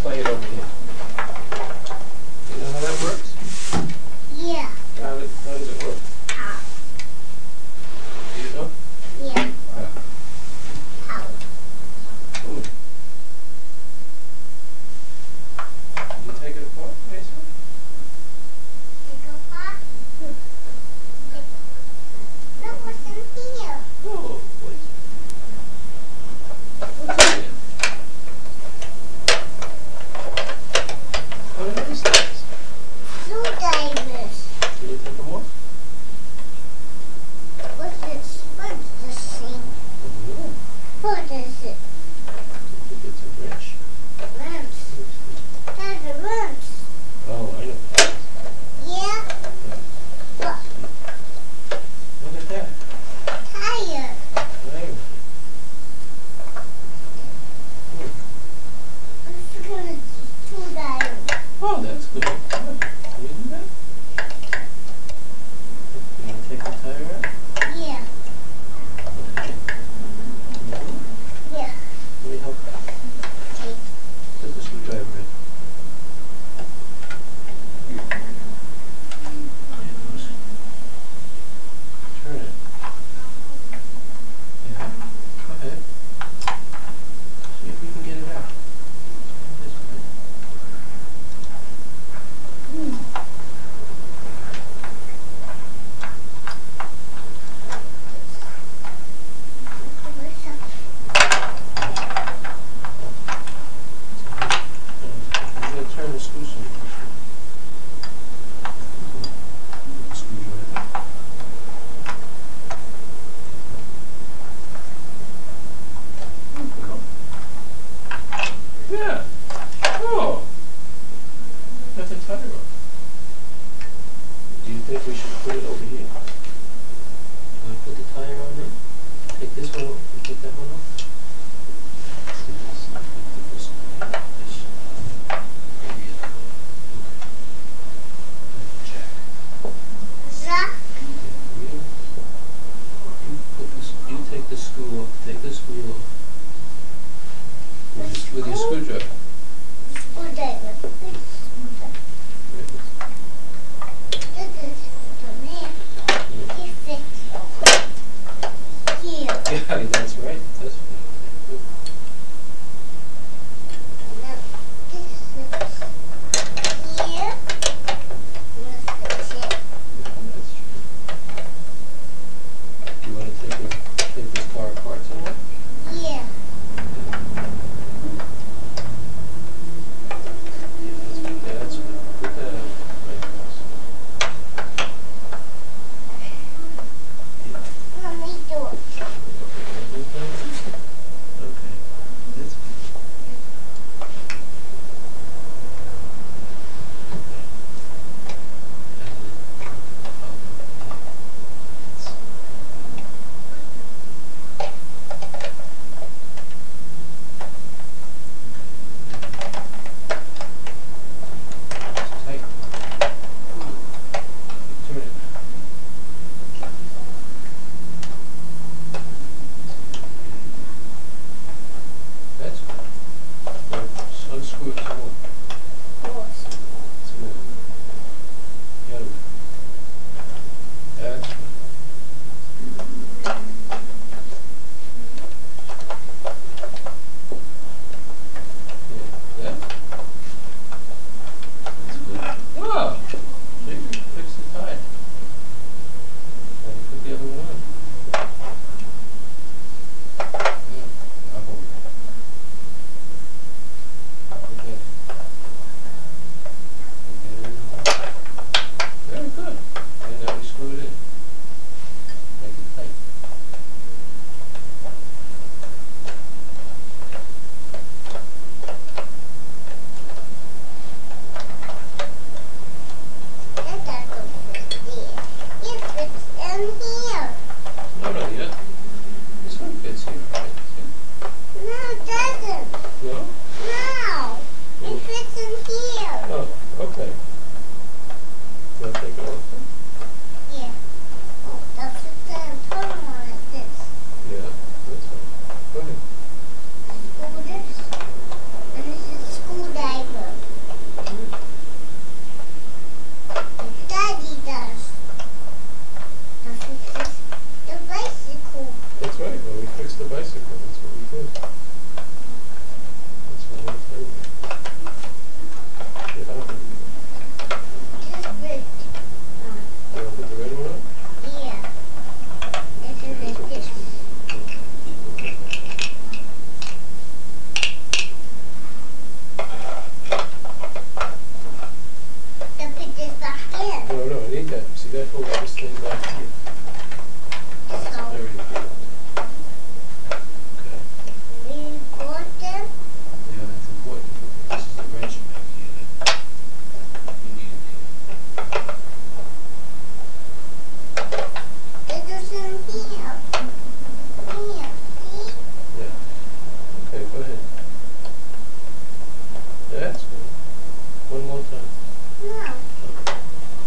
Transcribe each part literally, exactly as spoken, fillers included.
play it over here. You know how that works? Yeah. How, it, how does it work? How? Do you know? Yeah. How? How? Ooh. Did you take it apart, Mason? Take a pot. Look what's in here. Oh, wait. What's in it? What are these things? Screwdrivers. Can you take them off? What's this? What's this thing? Yeah. What is it? I think it's a wrench. Worms. There's the worms. Oh, I know. Yeah. What? Look at that. Tire. Right. Hmm. Let's look at the screwdriver. Oh, that's good. Can you do that? Can you take the tire out? Yeah. Okay. No? Yeah. Let me help you. Take. Put the screwdriver in. There it goes. Turn it. Yeah. Go ahead. See if we can get it out. This way. What's up? I'm going to turn the screw so you can see. Screwdriver. Yeah. Oh. That's a tire off. Do you think we should put it over here? Can I put the tire on there? Take this one off and take that one off? See this? Put this one like this. Maybe it'll go. Okay. Jack. Zach. You, you put this, you take the screw off, take this wheel off. With your, with your screwdriver. Screwdriver. This screwdriver. This is the man. He fits here. Yeah, that's right. That's right. Now this fits here. This fits here. Yeah, that's true. You want to take, it, take this car apart somewhere? Yeah. Yeah, that's fine. Okay, go ahead. That's good. One more time. No. Okay.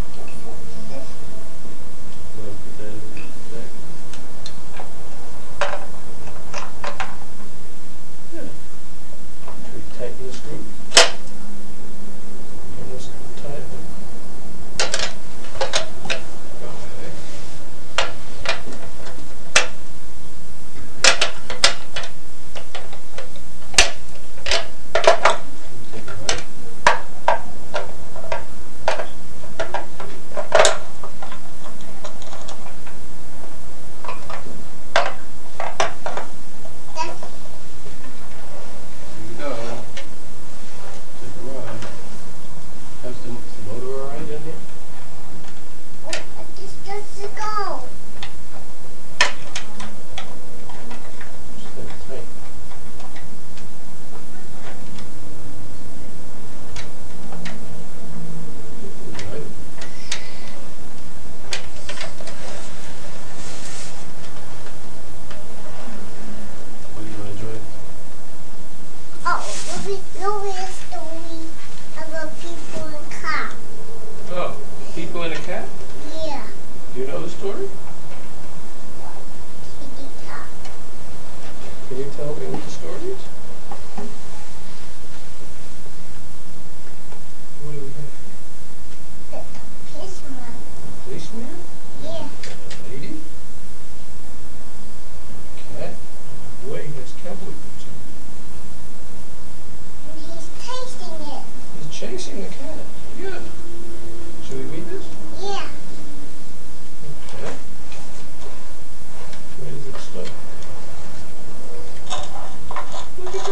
Well, put that in the back. Yeah. We tighten the screw. And let's tighten it. Okay. Take it right. That's Here we go. Take a ride. How's the, the motor alright in here? oh, it just doesn't go. Just gotta tighten. Right. What do you want to enjoy? Oh, you'll be, you'll be a story about people in a car. Oh, people in a cat? Yeah. Do you know the story? Kitty cat. Can you tell me what the story is? What do we have here? The policeman. A policeman? Yeah. A lady? A cat? A boy has cowboy boots on. And he's tasting it. He's chasing the cat. Good. Should we read this? Yeah. Okay. Where does it start? Look at this.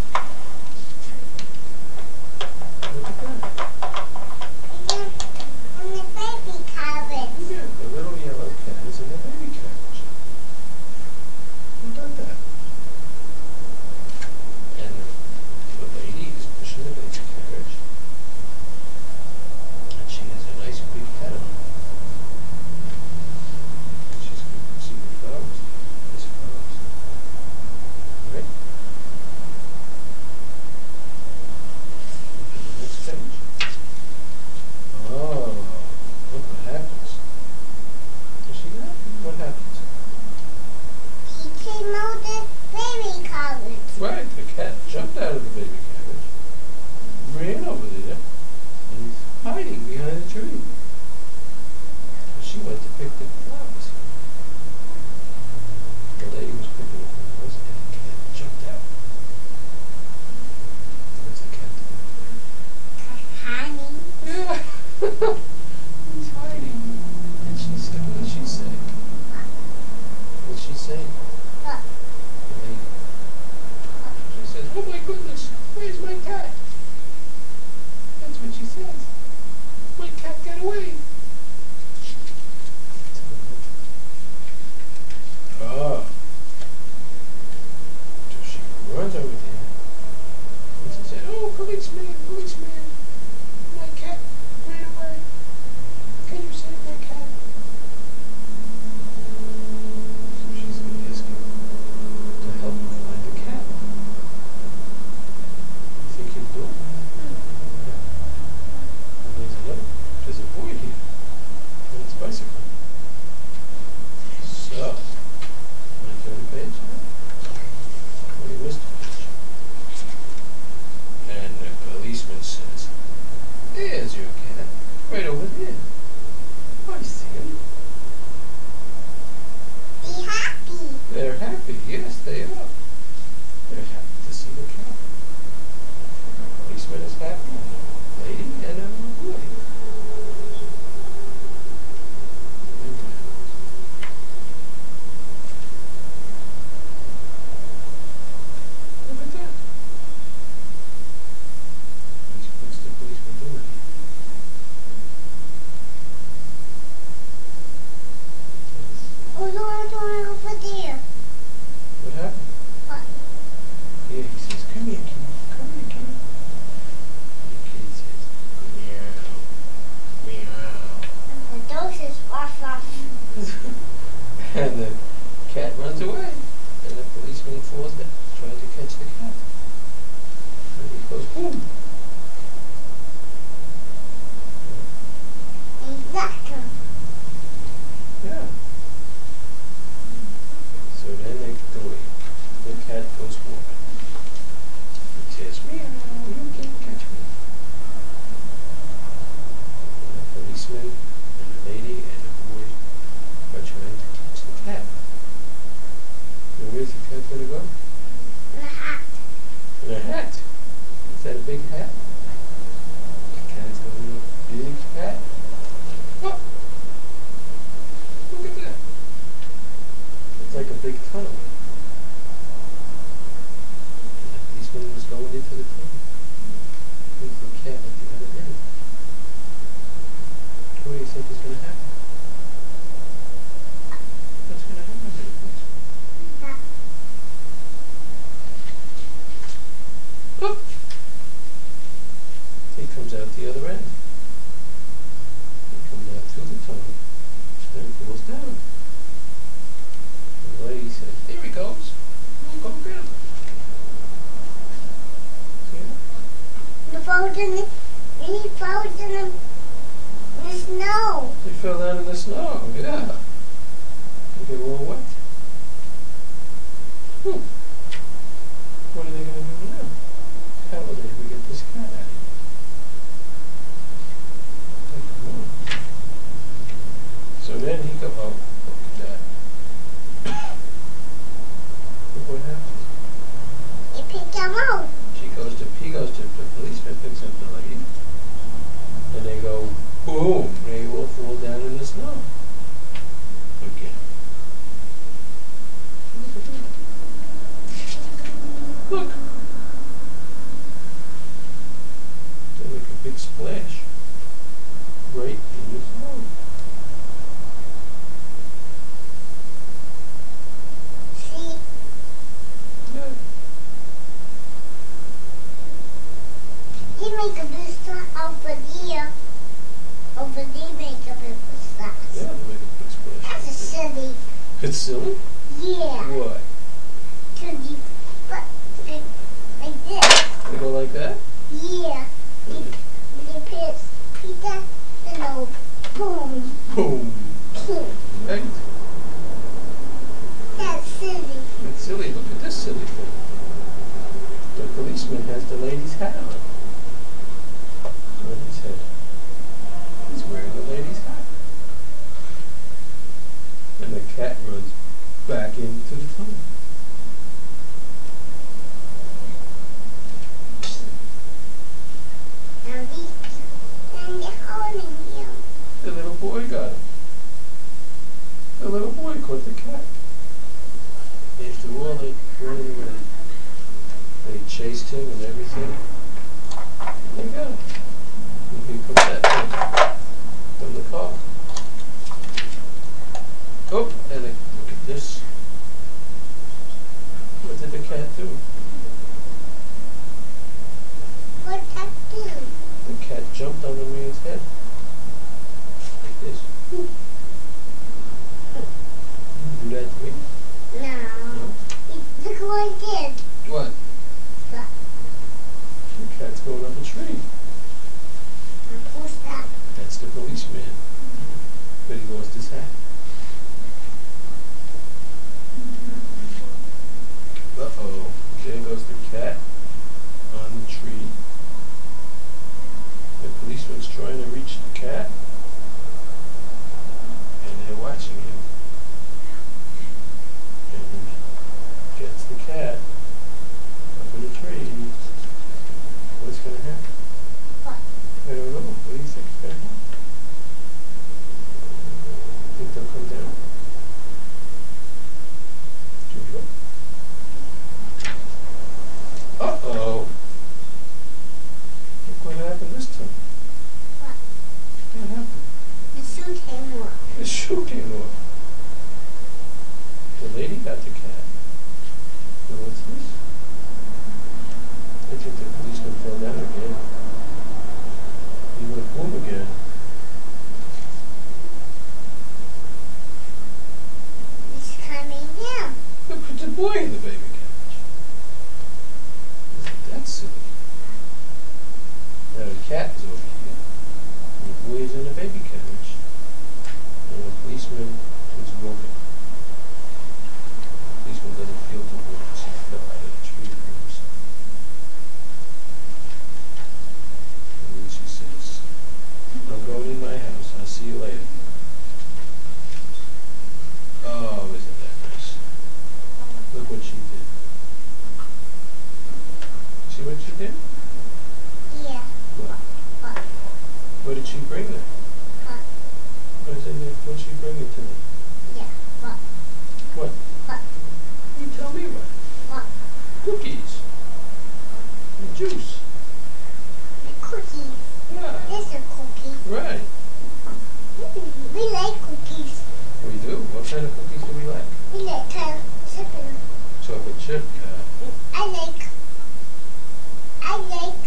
Look at that. And then on the baby carrot. Look at the little yellow cat is in the baby carriage. Who done that? And the, the lady is pushing the baby carriage. And she has a nice big hat on. She's you can see the flowers. There's flowers. Right? Look at the next page. Oh, look what happens. You see that? What happens? He came out the baby carrot. Right, the cat jumped out of the baby carriage, ran over there, and he's hiding behind a tree. And she went to pick the flowers. The lady was picking the flowers, and the cat jumped out. What's the cat Honey. doing? Yeah, he's hiding. And she said, what did she say? What did she say? What? The lady. She says, oh my goodness, where's my cat? That's what she says. My cat got away. Ah. So she runs over there. And she said, oh, policeman, policeman. My cat ran away. Can you save my cat? So she's going to ask him to help her find the cat. Boom. Exactly. Yeah. So then they go away. The cat goes walking. It says, meow, you can't catch me. And the policeman and the lady and the boy are trying to catch the cat. And where's the cat going to go? The hat. In a hat. Is that a big hat? The cat's going in a big hat. Oh! Look at that. It's like a big tunnel. And the policeman was going into the tunnel. There's the cat at the other end. What do you think is going to happen? What's going to happen to the policeman? That. Oh! He comes out the other end. He comes out through the tunnel. Then it falls down. The lady says, there he goes. We'll go get him. See that? The frozen, he frozen in the snow. He fell down in the snow, yeah. They get all wet. Hmm. What are they going to do now? How will they get this cat out of here? Take him on. So then he go, oh, look at that. Look what happens. He picked him out. She goes to, he goes to, the policeman picks up the lady. And they go, boom, they all fall down in the snow. Again. Look at that. Look. They make a big splash. Right in the snow. See, Yeah. he make a big splash over there. Over there make a big splash. Yeah, they make a big splash. That's a silly. It's silly? Yeah. Why? Cause you put it like this. They go like that? Yeah. You, you put Peter and no boom. Boom. Right? That's silly. It's silly. Look at this silly thing. The policeman has the lady's hat on. Lady's hat. He's wearing the lady's hat. And the cat runs back into the tunnel. Now these and they're holding him. The little boy got him. The little boy caught the cat. After all, they running around. They chased him and everything. They got him. And here comes that thing from the car. Oh, and they, look at this. What did the cat do? What that do? The cat jumped on the man's head. Like this. Do that to me? No. Look what I did. What? That. The cat's going up a tree. And who's that? That's the policeman. But he lost his hat. Uh-oh. There goes the cat on the tree. The policeman's trying to reach the cat. And they're watching him. And he gets the cat up in the tree. What's going to happen? What? I don't know. What do you think is going to happen? Think they'll come down? Jojo? Uh-oh. Look what happened this time. What? What happened? The suit came off. The shoe came off. The lady got the cat. Now what's this? I think the policeman fell down again. He went boom again. It's coming down. Look at the boy in the baby carriage. Isn't that silly? cat is over here. And the boy is in a baby carriage. And a policeman is walking. The policeman doesn't feel too good because he fell out of the tree and hurt himself. And then she says, I'm going in my house. I'll see you later. Oh, isn't that nice? Look what she did. See what she did? Yeah. What? What? What did she bring them? What? What is in there? What did she bring it to them? Yeah. What? What? What? You tell me what? What? Cookies. And juice. The cookies. Yeah. This is a cookie. Right. Mm, we like cookies. We do. What kind of cookies do we like? We like kind of chicken. Chocolate chip. Yeah. I like. I like.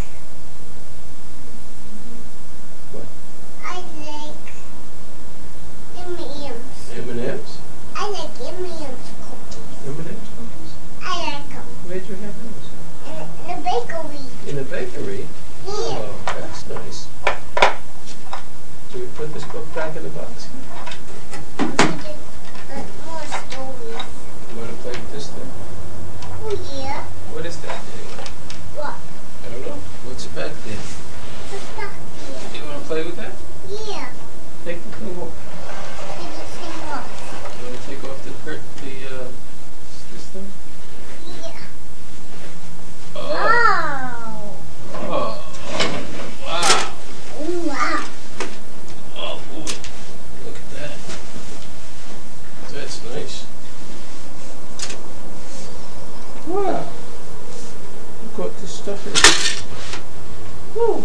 What? I like. M and M's. M and M's? I like M and M's cookies. M and M's cookies? I like them. Where'd you have those? In, in the bakery. In the bakery? Yeah. Oh, that's nice. Do we put this book back in the box? We did, uh, more stories. You want to play with this thing? Oh yeah. What is that anyway? What? I don't know. What's back there? What's back here? You want to play with that? Yeah. Take the thing off. Did you see what? You want to take off the curt, the, uh, this thing? Yeah. Oh. Oh. Oh. Wow. Oh, wow. Oh, boy. Look at that. That's nice. Wow. Look what this stuff is. Woo.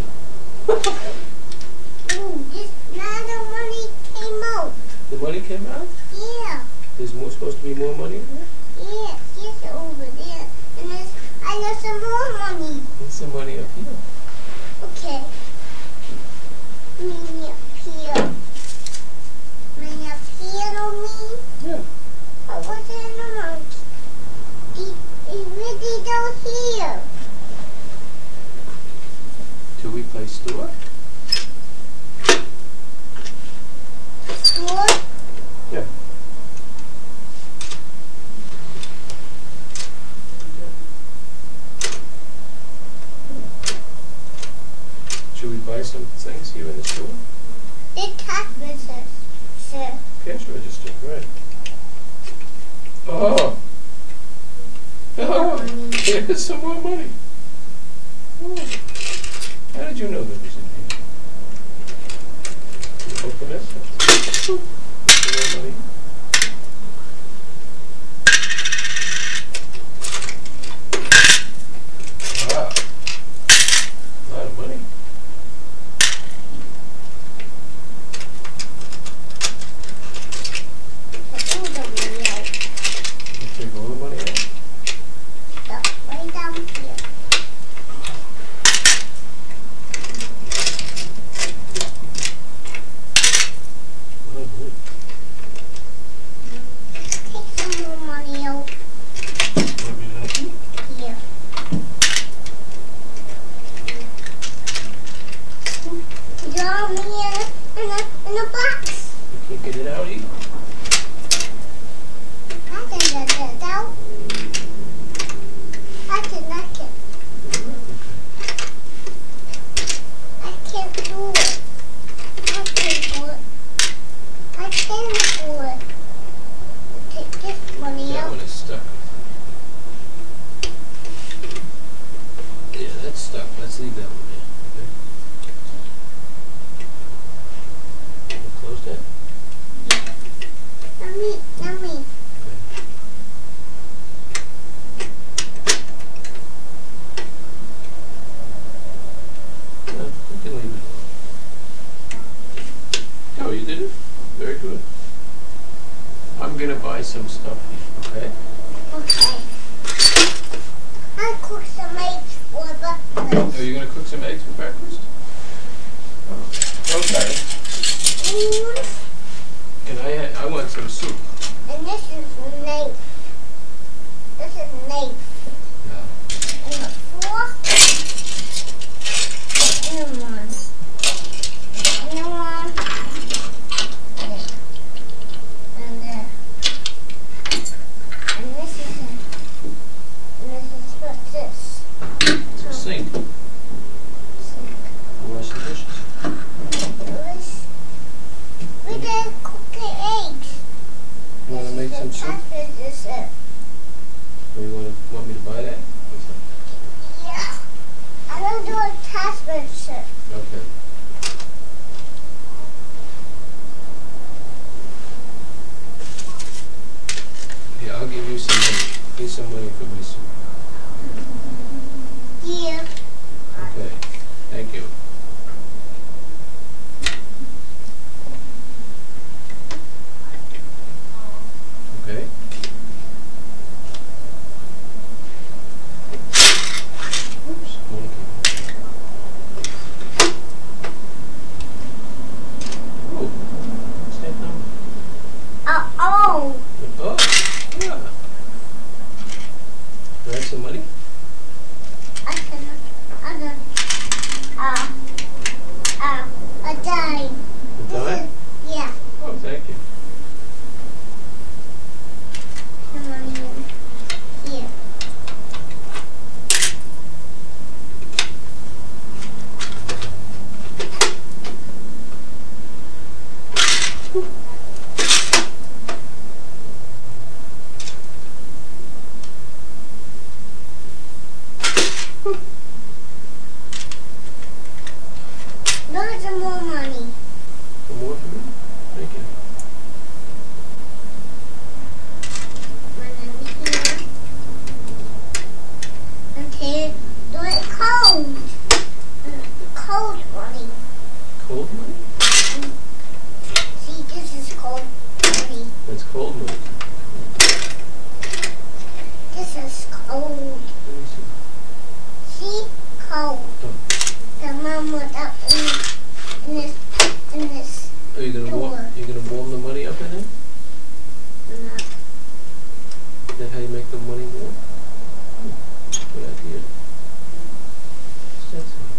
Ooh, this, now the money came out. The money came out? Yeah. There's more, supposed to be more money in there? Yeah, it's over there. And there's, I got some more money. There's some money up here. Okay. Me up here. Me up here on me. Yeah. I was in the monkey. It, it really down here. Do we play store? What? Yeah. Should we buy some things here in the store? The tax business, sir. Cash register, right. Oh! Oh! Here's some more money. Oh. How did you know that was in here? You open it. Some more money. Wow. A lot of money. Put all the money out. You take all the money out? Look, way down here. Oh, good. Take some more money out Want me to help you? here. Draw me in a, in a, in a box. You can't get it out either. I can get that out. I can, I can. I can't do it. I can't do it. I can't do it. Take this money That out. one is stuck. Yeah, that's stuck. Let's leave that one there. Okay. We'll close that. Let me, let me. Okay. No, you can leave it. Oh, you did it? Very good. I'm gonna buy some stuff here, okay? Okay. I'll cook some eggs for breakfast. Are you gonna cook some eggs for breakfast? Okay. Mm, And I ha- I want some soup. and this is a knife. This is a knife. Yeah. And a fork. And a one. sink. Wash the dishes. We didn't cook the eggs. You want to make some soup? soup? Or you want to want me to buy that? Yeah. I don't do a tasman soup. Okay. Yeah, I'll give you some money. Here's some money for my soup. Yeah. Okay. Thank you. Okay. Oops. Money came out. Oh. What's that number? Uh oh. Oh. Yeah. Do I have some money? I can. I can. Uh. Uh. A dime. A dime? Yeah. Oh, thank you. Come on in. Here. Lots of more money. Some more for me? Thank you. One in here. Okay. Do it cold. Cold money. Cold money? See, this is cold money. That's cold money. This is cold. Let me see. See? Cold. Oh. The mom was up in, in this, in this. Are you gonna warm? Door. You gonna warm the money up in there? No. Is that how you make the money warm? Hmm. Good idea. What's that say?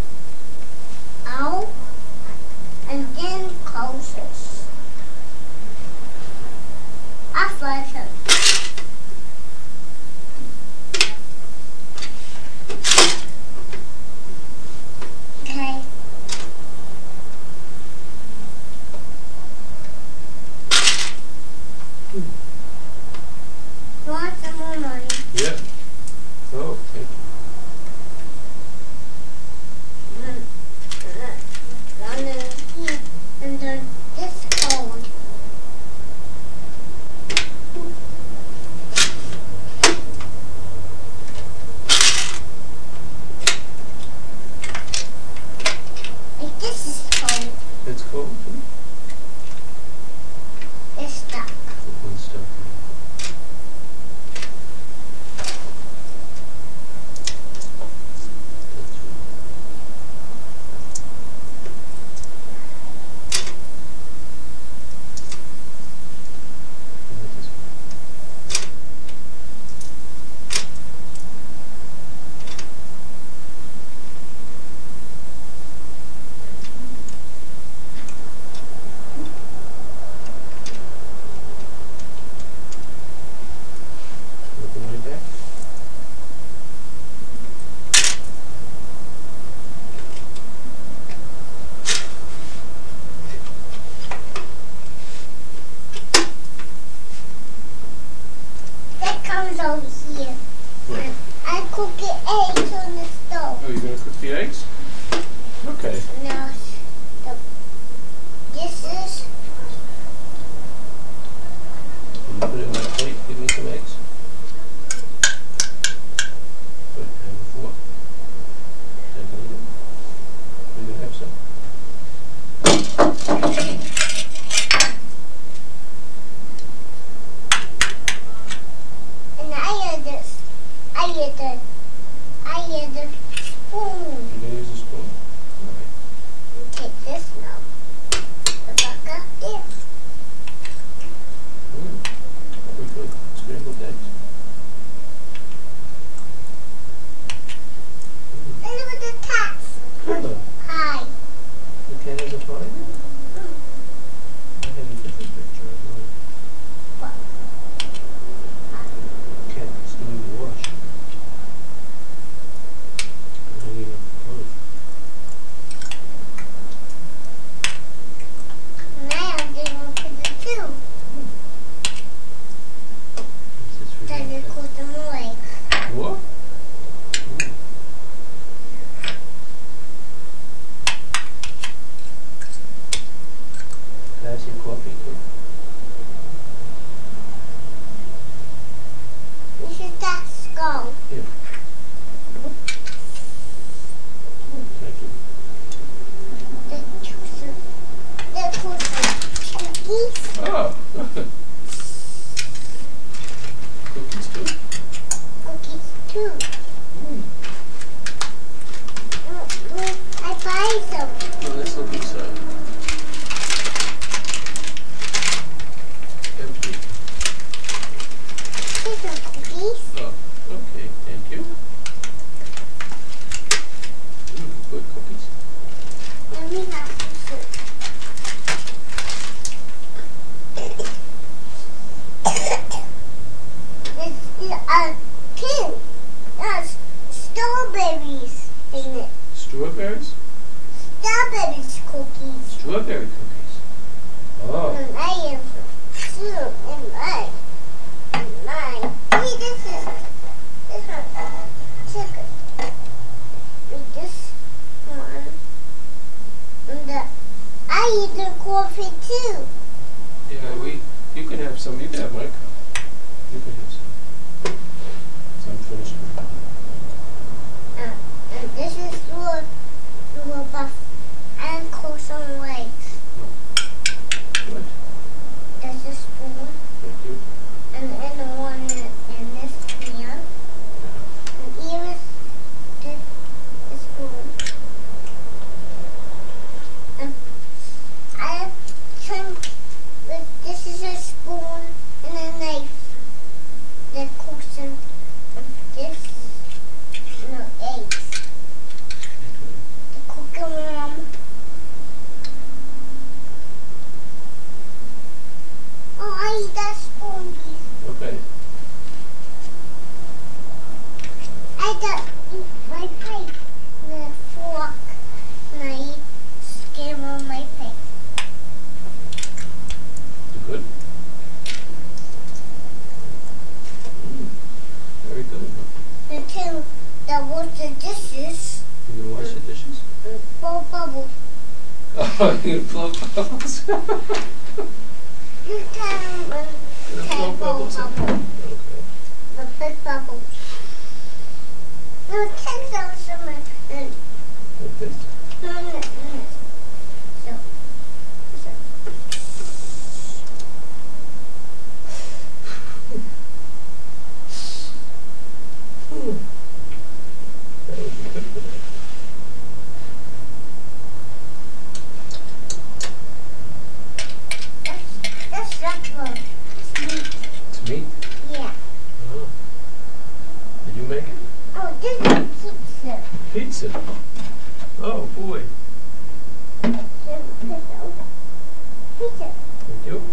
Out. And then closes. I flush it. Okay. You want some more money? Yeah. Oh, thank you. And then here. And then this cold. Like this is cold. It's cold for me. It's stuck. Put one stuff in. That's right. How about this one? Want the money back? That comes over here. What? I cook the eggs on the stove. Oh, you're gonna cook the eggs? Okay. Now, the, this is, Can you put it on my plate? Give me some eggs. Good. Have a fork. Take a little. You can have some. and I had this, I had the, I had the spoon. You gonna use a spoon? All right. You take this now. The buck up there. Mm. Very good. Scrambled eggs. Mm. And look at the cats. Hello. Hi. The cat has a pie? I have a different picture of it. What? Cat is doing the wash. too? The choosing, the choosing cookies. Oh. Cookies too? Cookies too. Mm. Mm, mm, I buy some. Well, let's look inside. Empty. These are cookies. Oh, okay. Thank you. Mm, good cookies. Let me have some soup. It's a tin. There's strawberries in it. Strawberries? Strawberries cookies. Strawberry cookies. Oh. And I have two in mine. In mine. See, this is this one. Chicken. With this one. And the, I eat the coffee too. Yeah, we. You can have some. You can have my cup. You can have some. Some finished. Uh, and this is your your buff and croissant legs. Good. There's a spoon Thank you. and, and the one in, in this pan. And here is the, the spoon. And I have some with this is a spoon and a knife. The croissant of this no eggs. Okay. The cookie mom. Oh, I eat that spoon, please. Okay. I got my plate and a fork and I eat skim on my plate. You good? Mm. Very good. The two that wash the dishes You gonna wash the dishes? and blow bubbles. Oh, you gonna blow bubbles? You can um, Gonna can blow bubbles. bubble. Okay. The big bubbles. No, ten thousand and Like this. no, no, no. So, so. Hmm. That would be good for that. That's that's not sweet. It's meat. Yeah. Oh. Did you make it? Oh, this is pizza. Pizza. Oh boy. Pizza. Pizza. Thank you.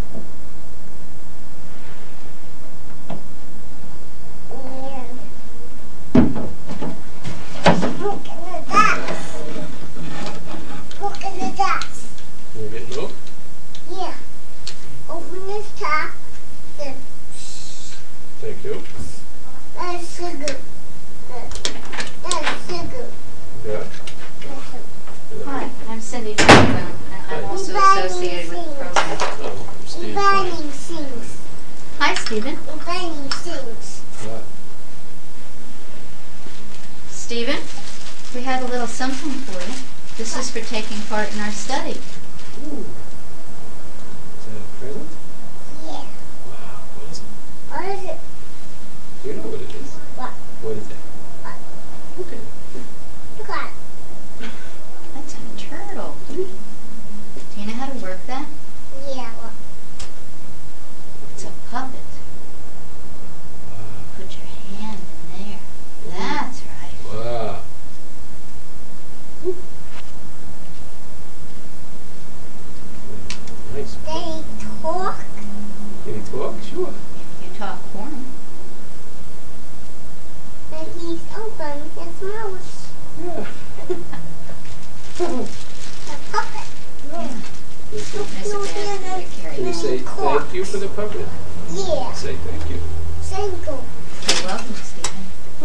And look at the gas. Look at the gas. Can we get milk? Yeah. Open this tap. Then Thank you. that's sugar. That- That's sugar. Yeah. That's sugar. Hi, I'm Cindy Franklin. and I'm also associated with the program. Oh, I'm Steve. Burning things. Hi, Stephen. Burning things. What? Stephen, we have a little something for you. This is for taking part in our study. Ooh. Is that a present? Yeah. Wow. What is it? What is it? Do you know what it is? What? What is that? What? Look at it. Look at it. That's a turtle. Do you know how to work that? Yeah. What? It's a puppet. Wow. Put your hand in there. That's right. Wow. Nice. They talk. Can he talk? Sure. You talk for him. And he's open his mouth. Yeah. A puppet. Yeah. Can There's a bag for you to carry. you say thank you for the puppet? Yeah. Say thank you. Single. You're welcome, Stephen.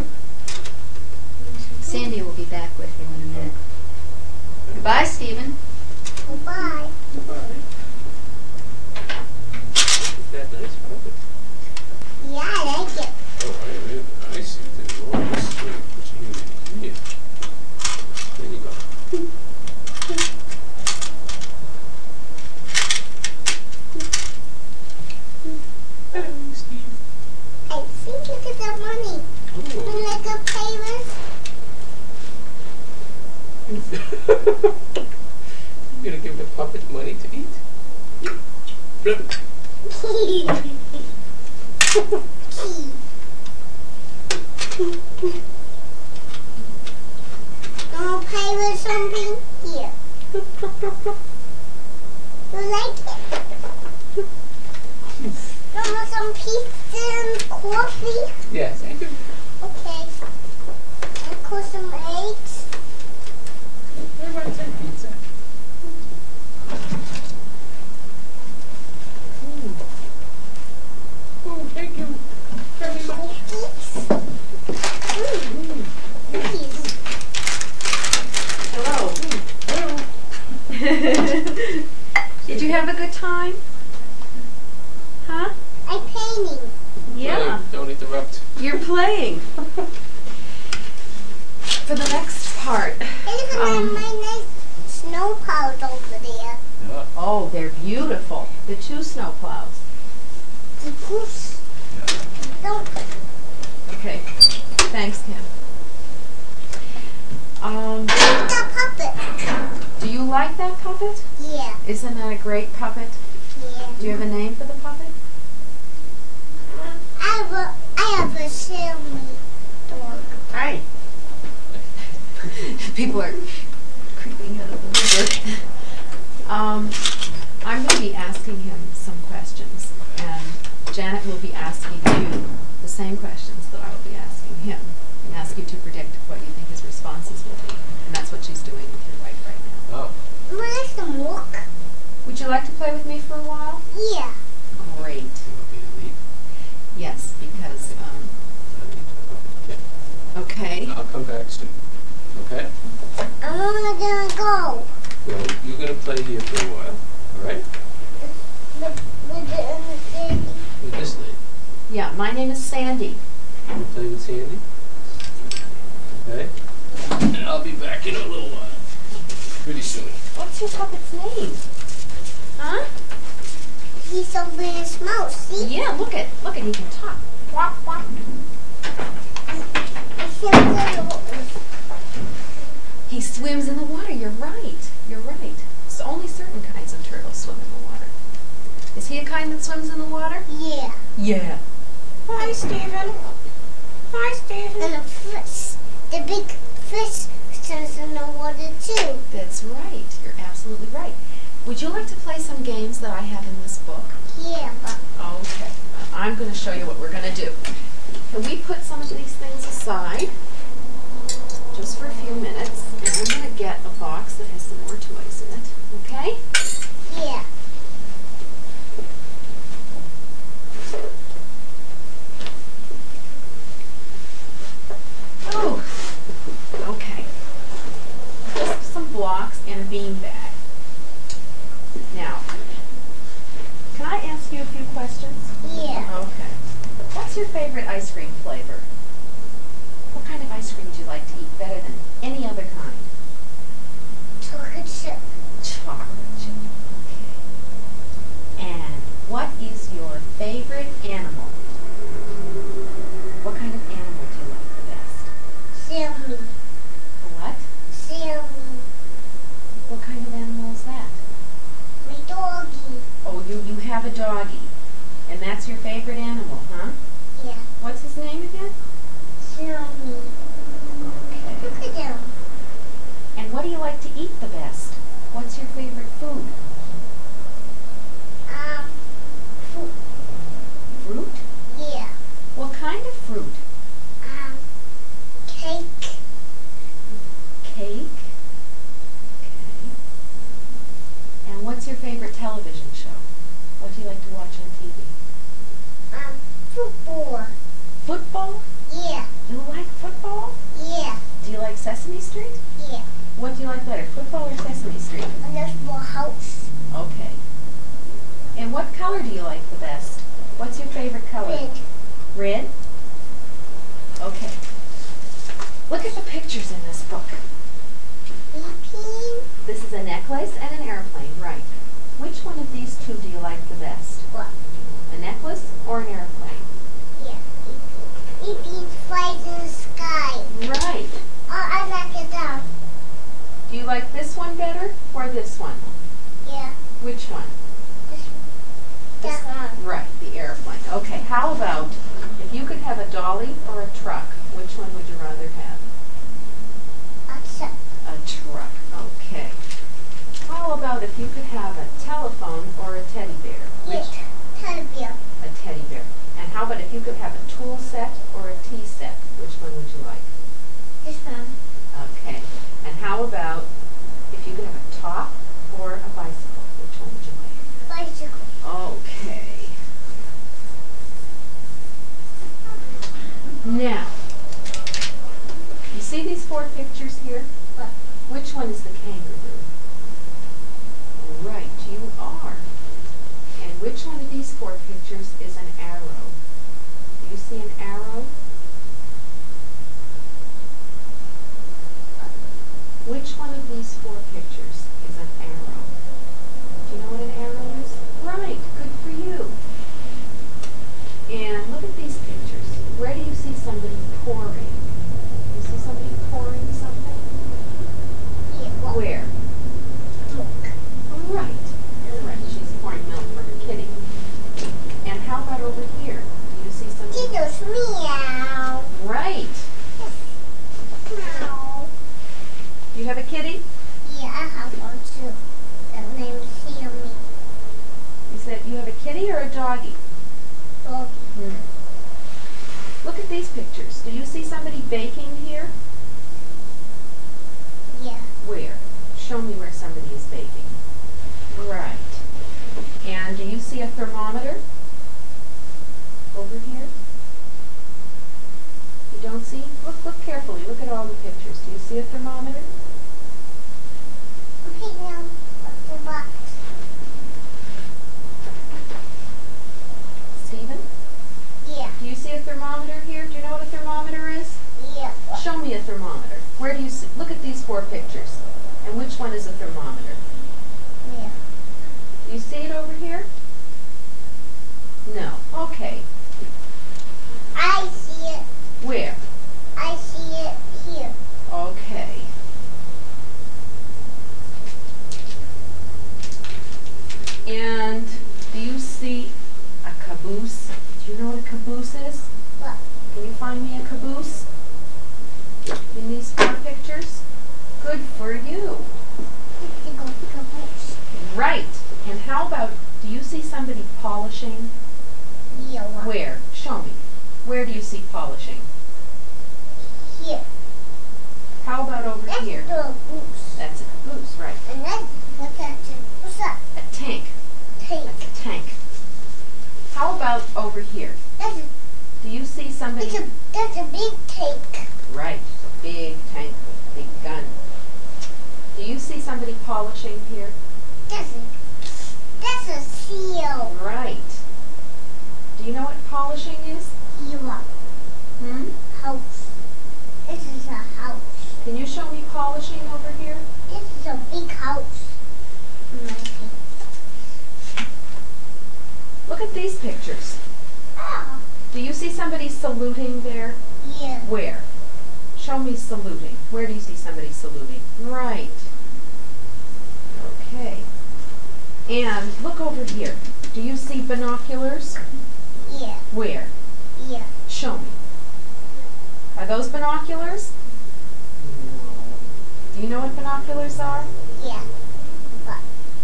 Sandy will be back with you in a minute. Goodbye, Stephen. Goodbye. Goodbye. Isn't that nice puppet? Yeah, I like it. Oh, I, I, I see the long straight. Which you here. There you go. You gonna give the puppet money to eat? Wanna play with something? Here. You like it? Want some pizza and coffee? Yes, I do. Okay. And cook some eggs. Everybody take pizza. Mm. Oh, thank you very much. Cookies. Mm. Cookies. Hello. Well, Did you have a good time? Huh? I'm painting. Yeah. Don't interrupt. You're playing. For the next part. Look at Um, my nice snow plows over there. Yeah. Oh, they're beautiful. The two snow plows. The goose. Don't. Okay. Thanks, Kim. Um, Look at that puppet. do you like that puppet? Yeah. Isn't that a great puppet? Yeah. Do you have a name for the puppet? I have a, I have a Sammy dog. Hi. People are creeping out of the woodwork. Um, I'm going to be asking him some questions, and Janet will be asking you the same questions that I will be asking him, and ask you to predict what you think his responses will be. And that's what she's doing with your wife right now. Oh. Where's the milk? Would you like to play with me for a while? Yeah. Great. You want me to leave? Yes, because, um, Okay. okay. I'll come back soon. Okay? I'm only gonna go. Well, you're gonna play here for a while. All right? With, with the, with With this lady. Yeah, my name is Sandy. You play with Sandy. Okay? And I'll be back in a little while. Pretty soon. What's your puppet's name? Huh? the, he's over in his mouth, see? Yeah, look at, look at, he can talk. Quack, quack. I can't get it. He swims in the water. You're right. You're right. So only certain kinds of turtles swim in the water. Is he a kind that swims in the water? Yeah. Yeah. Hi, Stephen. Hi, Stephen. And the fish, the big fish swims in the water too. That's right. You're absolutely right. Would you like to play some games that I have in this book? Yeah, but Okay. I'm going to show you what we're going to do. Can we put some of these things aside just for a few minutes? And I'm going to get a box that has some more toys in it. Okay? yeah. Oh, okay. Just some blocks and a bean bag. Now, can I ask you a few questions? Yeah. Okay. What's your favorite ice cream flavor? What kind of ice cream do you like to eat better than any other kind? Chocolate chip. Chocolate chip. Okay. And what is your favorite animal? What kind of animal do you like the best? Sammy. A what? Sammy. What kind of animal is that? My doggy. Oh, you, you have a doggy. And that's your favorite animal, huh? Yeah. What's his name again? Sammy. Okay. Look at him. And what do you like to eat the best? What's your favorite food? Um, fruit. Fruit? Yeah. What kind of fruit? Um, cake. Cake? Okay. And what's your favorite television show? What do you like to watch on T V? Um, football. Football? Yeah. You like football? Yeah. Do you like Sesame Street? Yeah. What do you like better, football or Sesame Street? And there's more house. Okay. And what color do you like the best? What's your favorite color? Red. Red? Okay. Look at the pictures in this book. Beeping. This is a necklace and an airplane, right. Which one of these two do you like the best? What? A necklace or an airplane? Yeah. Beeping. Beeping flies in the sky. Right. Oh, I like it down. Do you you like this one better or this one? Yeah. Which one? This one. That one. Right, the airplane. Okay, how about if you could have a dolly or a truck, which one would you rather have? Accept. A truck. Okay. How about if you could have a telephone or a teddy bear? Yes. Teddy bear. A teddy bear. And how about if you could have a tool set or a tea set? Which one would you like? This one. Okay. And how about if you could have a top or a bicycle? Which one would you like? Bicycle. Okay. Now, you see these four pictures here? What? Which one is the kangaroo? Right, you are. And which one of these four pictures is an arrow? Do you see an arrow? Which one of these four pictures is an arrow? Do you know what an arrow is? Right, good for you. And look at these pictures. Where do you see somebody pouring? You see somebody pouring something? Yeah. What? Where? Look. Right. Right. She's pouring milk for her kitty. And how about over here? Do you see somebody? Tito's meow. Right. Meow. You have a kitty? Yeah, I have one too. That name is Sammy. You said you have a kitty or a doggy? Dog. Look at these pictures. Do you see somebody baking here? Yeah. Where? Show me where somebody is baking. Right. And do you see a thermometer? Over here? You don't see? Look, look carefully. Look at all the pictures. Do you see a thermometer? Okay, now what's the box? Stephen? Yeah. Do you see a thermometer here? Do you know what a thermometer is? Yeah. Show me a thermometer. Where do you see? Look at these four pictures. And which one is a thermometer? Yeah. Do you see it over here? No. Okay. I see it. Where? I see it here. Okay. And do you see a caboose? Do you know what a caboose is? What? Can you find me a caboose in these four pictures? Good for you. It's a good caboose. Right. And how about, do you see somebody polishing? Yeah. What? Where? Show me. Where do you see polishing? Here. How about over That's here? the caboose. That's a caboose, right. And that's what's that? What's that? A tank. Tank. That's a tank. How about over here? That's a, Do you see somebody? it's a, that's a big tank. Right. It's a big tank with a big gun. Do you see somebody polishing here? That's a, that's a seal. Right. Do you know what polishing is? Here. Hmm? House. This is a house. Can you show me polishing over here? This is a big house. Amazing. Look at these pictures. Oh. Do you see somebody saluting there? Yeah. Where? Show me saluting. Where do you see somebody saluting? Right. Okay. And look over here. Do you see binoculars? Yeah. Where? Yeah. Show me. Are those binoculars? No. Do you know what binoculars are? Yeah. What?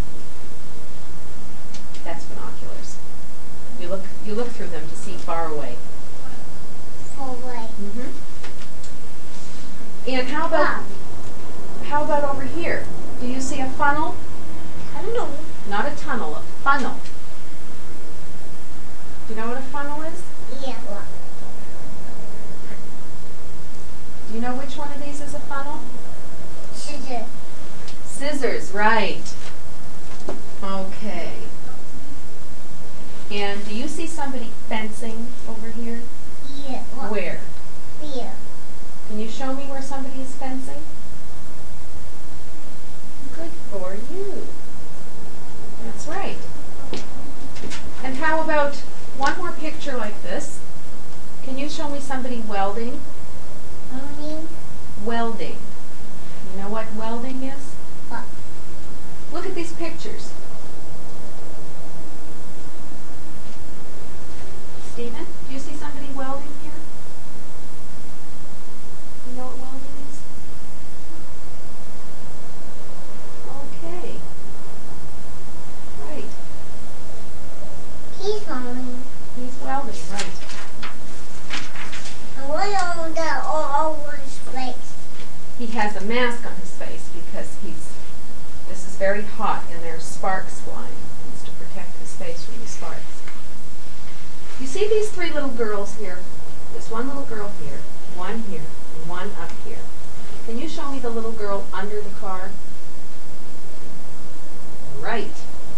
That's binoculars. You look you look through them to see far away. For what? Mm-hmm. And how about Wow. how about over here? Do you see a funnel? I don't know. Not a tunnel, a funnel. Do you know what a funnel is? Yeah. What? Do you know which one of these is a funnel? Scissor. Scissors, right. Okay. And do you see somebody fencing over here? Yeah. What? Where? Here. Can you show me where somebody is fencing? Good for you. That's right. And how about one more picture like this? Can you show me somebody welding? Morning. Welding. You know what welding is? at these pictures. Stephen, do you see somebody welding here? You know what welding is? Okay. Right. He's falling. He's welding, right. And what on that all over his face? He has a mask on his face because he's, this is very hot and there's sparks flying. He needs to protect his face from the sparks. You see these three little girls here? There's one little girl here, one here, and one up here. Can you show me the little girl under the car? Right.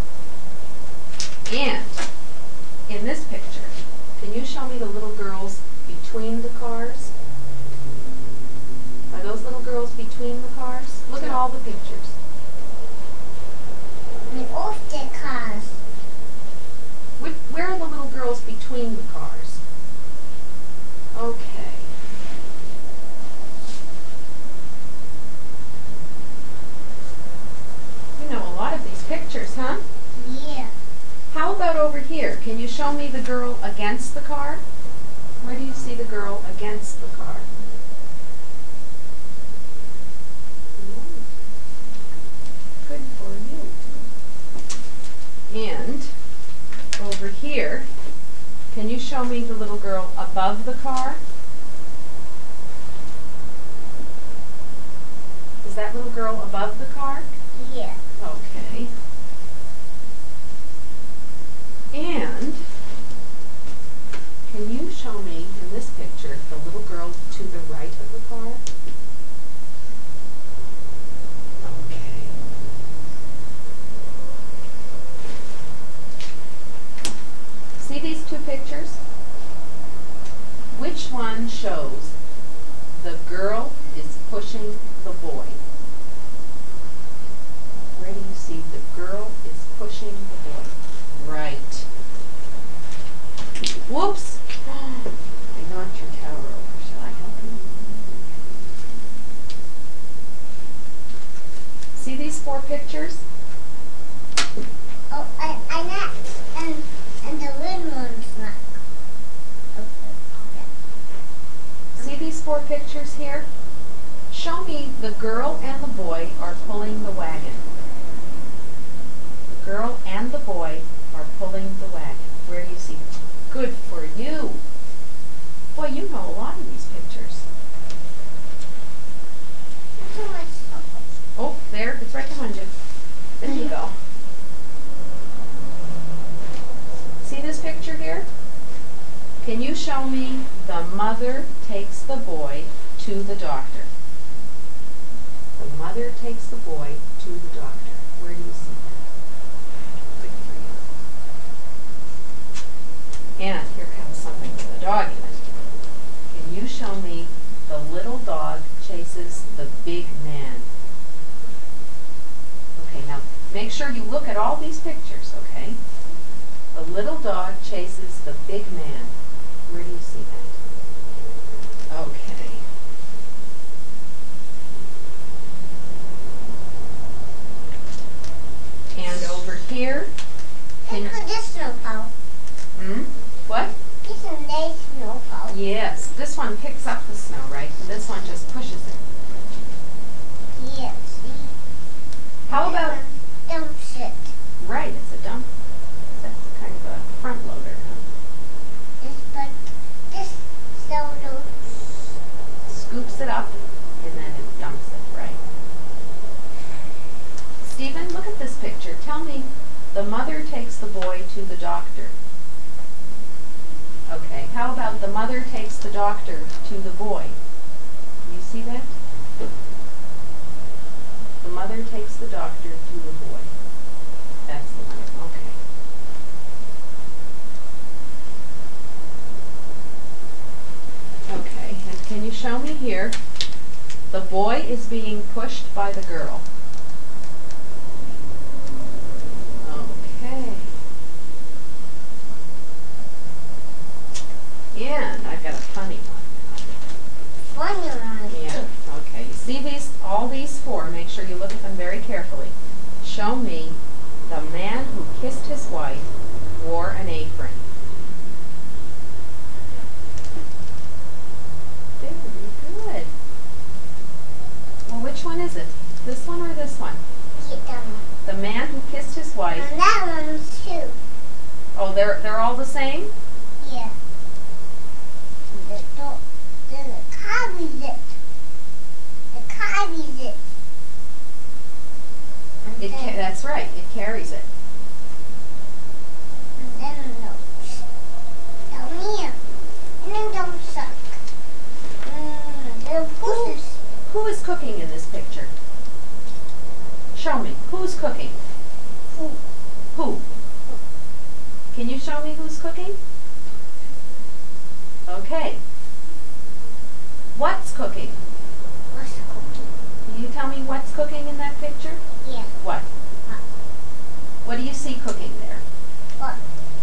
And in this picture, can you show me the little girls between the cars? Are those little girls between the cars? Look at all the pictures. And off the cars. Wh- Where are the little girls between the cars? Okay. You know a lot of these pictures, huh? Yeah. How about over here? Can you show me the girl against the car? Where do you see the girl against the car? Good for you. And over here, can you show me the little girl above the car? Is that little girl above the car? Yeah. Okay. And can you show me in this picture the little girl to the right of the car? Okay. See these two pictures? Which one shows the girl is pushing the boy? Where do you see the girl is pushing the boy? Right. Whoops! I knocked your tower over. Shall I help you? See these four pictures? Oh, I, I not, and, and the red one's not. Okay. See these four pictures here? Show me the girl and the boy are pulling the wagon. The girl and the boy are pulling the wagon. Where do you see them? Good for you. Boy, you know a lot of these pictures. Too much stuff. Oh, there, it's right behind you. There you go. See this picture here? Can you show me the mother takes the boy to the doctor? The mother takes the boy to the doctor. Where do you see that? Good for you. And here comes something with a dog in it. Can you show me the little dog chases the big man? Okay, now make sure you look at all these pictures, okay? The little dog chases the big man. Where do you see that? Okay. And over here, can Look you... at this snowball. Hmm? What? It's a nice snowball. Yes, this one picks up the snow, right? And this one just pushes it. Yeah, see? How about... Dumps it. Right, it's a dump. That's kind of a front loader, huh? This, but this soda. Scoops it up, and then it dumps it, right? Stephen, look at this picture. Tell me, the mother takes the boy to the doctor. Okay, how about the mother takes the doctor to the boy? You see that? The mother takes the doctor to the boy. That's the one, okay. Okay, and can you show me here? The boy is being pushed by the girl. Okay. And I've got a funny one. Funny one. Yeah, okay. You see these, all these four, make sure you look at them very carefully. show me the man who kissed his wife wore an apron. Very good. Well, which one is it? This one or this one? Get that one. The man who kissed his wife. And that one's too. Oh, they're they're all the same? Yeah. The, the, the carries it. The carries it. And It ca- then, that's right. It carries it. and then those. Down here. And then don't suck. Mm, the bushes. Who is cooking in this picture? Show me. Who's cooking? Who? Who? Can you show me who's cooking? Okay. What's cooking? What's cooking? Can you tell me what's cooking in that picture? Yeah. What? What? What do you see cooking there? What?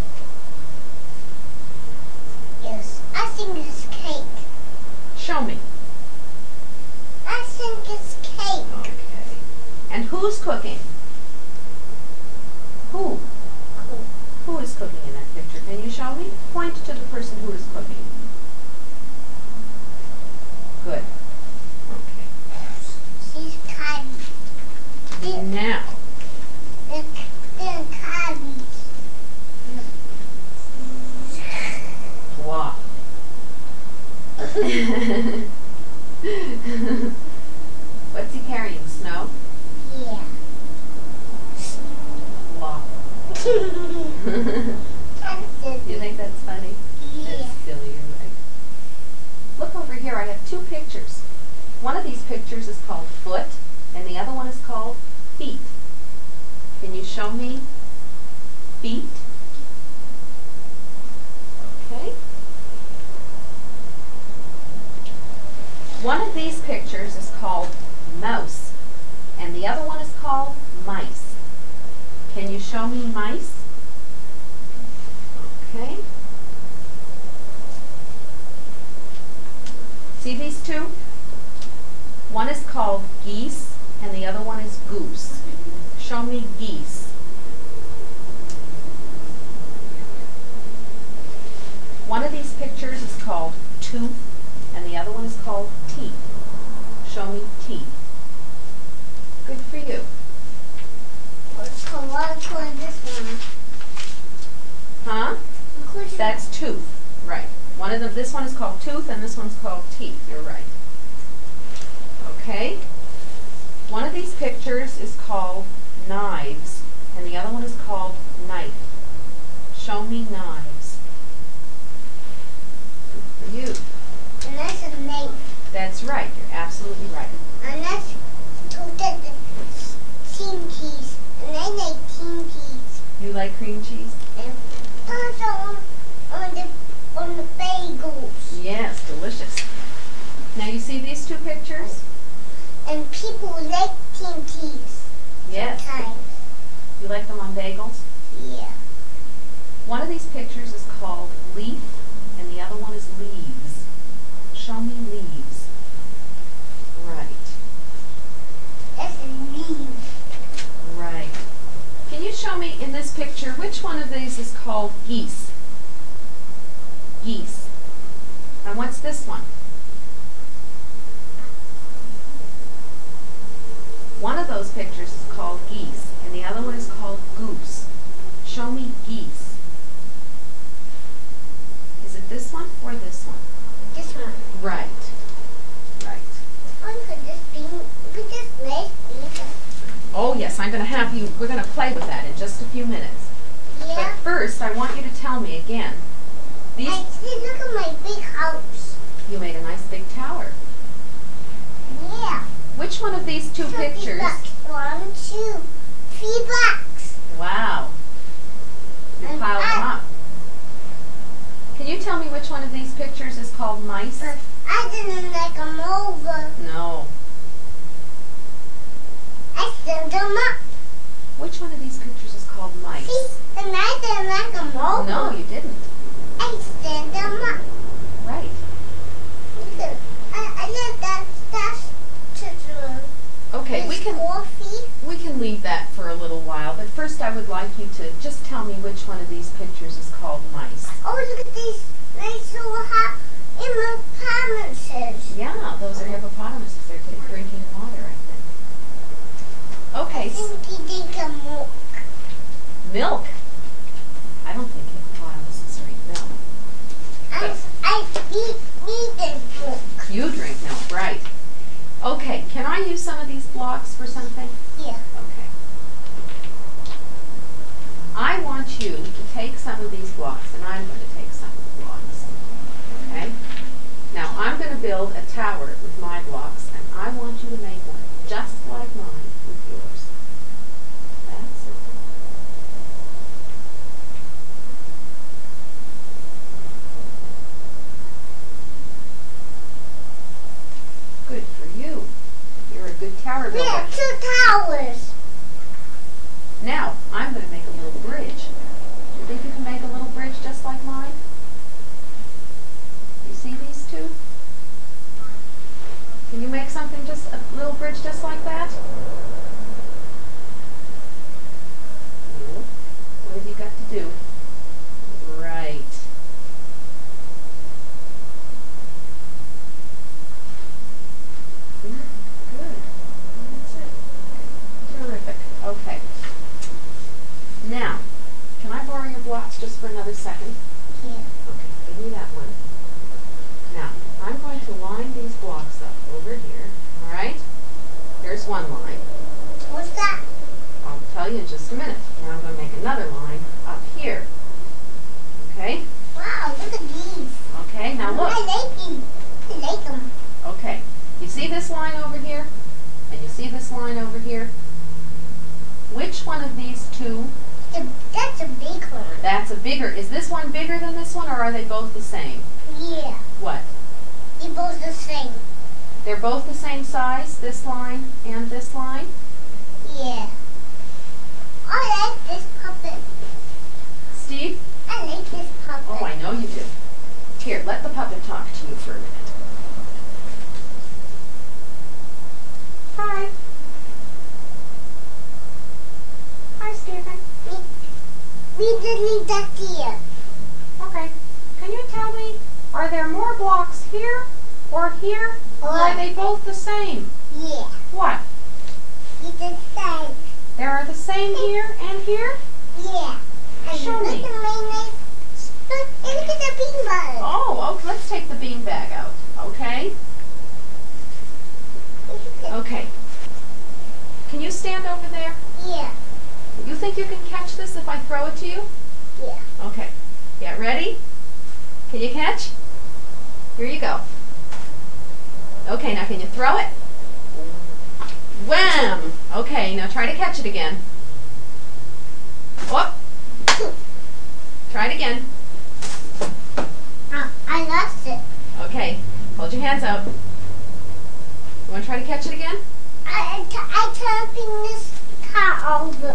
Yes. I think it's cake. Show me. I think it's cake. Okay. And who's cooking? Who? Who? Who is cooking in that picture? Can you show me? Point to the person who is cooking. Good. Okay. She's carving. The, Now, the, the carving. wow. What's he carrying? Snow? Yeah. Wow. That's it. You think that's funny? Yeah. That's silly, you're right. Look over here, I have two pictures. One of these pictures is called foot, and the other one is called feet. Can you show me feet? Okay. One of these pictures is called mouse, and the other one is called mice. Can you show me mice? Okay. See these two? One is called geese, and the other one is goose. Show me geese. One of these pictures is called tooth, and the other one is called teeth. Show me teeth. Good for you. What's called, what's called this one? Huh? Inclusion. That's tooth. Right. One of them, this one is called tooth, and this one's called teeth. You're right. Okay. One of these pictures is called knives, and the other one is called knife. Show me knives. Good for you. And that's a name. That's right. You're absolutely right. And that's to get the team cheese. And I like team cheese. You like cream cheese? And also on, on the on the bagels. Yes, delicious. Now you see these two pictures? And people like team cheese. Yes. Sometimes. You like them on bagels? Yeah. One of these pictures is called leaf, and the other one is leaves. Show me leaves. Right. That's a leaf. Right. Can you show me in this picture which one of these is called geese? Geese. And what's this one? One of those pictures is called geese, and the other one is called goose. Show me geese. Is it this one or this one? This one. Right. Right. One could just be, could just make these. Oh yes, I'm going to have you, we're going to play with that in just a few minutes. But Yeah. first, I want you to tell me again. These, I see, look at my big house. you made a nice big tower. Yeah. Which one of these two Three pictures? blocks. One, two, three blocks. Wow. You And piled them I- up. Can you tell me which one of these pictures is called mice? But I didn't like them over. No. I sent them up. Which one of these pictures is called mice? See, and I didn't like them over. No, you didn't. I sent them up. Right. Listen, I, I let that stash to the Okay. Okay, we This can coffee. we can leave that for a little while, but first I would like you to just tell me which one of these pictures is called mice. Oh, look at these nice little hot hippopotamuses. Yeah, those are hippopotamuses. They're t- drinking water, I think. Okay, I s- think he drink a milk. milk. I don't think hippopotamuses drink milk. I, I eat, eat this milk. You drink milk, right? Okay, can I use some of these blocks for something? Yeah. Okay. I want you to take some of these blocks, and I'm going to take some of the blocks. Okay? Now, I'm going to build a tower with my blocks, and I want you to make one just like mine with yours. That's it. Good for you. You're a good tower We builder. have two towers. Now, I'm going to make a little bridge. Do you think you can make a little bridge just like mine? You see these two? Can you make something just, a little bridge just like that? No. What have you got to do? Right. Good. Good. That's it. Terrific. Okay. Now, can I borrow your blocks just for another second? Yeah. Okay, give me that one. Now, I'm going to line these blocks up over here, all right? Here's one line. What's that? I'll tell you in just a minute. Now I'm going to make another line up here. Okay? Wow, look at these. Okay, now look. I like these. I like them. Okay, you see this line over here? And you see this line over here? Which one of these two, The, that's a big one. that's a bigger, is this one bigger than this one, or are they both the same? Yeah. What? They're both the same. They're both the same size, this line and this line? Yeah. I like this puppet. Steve? I like this puppet. Oh, I know you do. Here, let the puppet talk to you for a minute. Hi. Hi, Stephen. We did leave that here. Okay. Can you tell me, are there more blocks here or here, or are Yeah. they both the same? Yeah. What? We did same. There are the same here and here? Yeah. And Show look me. at my nice. Look, and look at the beanbag. Oh, okay, let's take the bean bag out, okay? Okay. Can you stand over there? Yeah. You think you can catch this if I throw it to you? Yeah. Okay. Get ready? Can you catch? Here you go. Okay, now can you throw it? Wham! Okay, now try to catch it again. Whoop! Try it again. Uh, I lost it. Okay, hold your hands out. You want to try to catch it again? I, I, t- I turning this car over.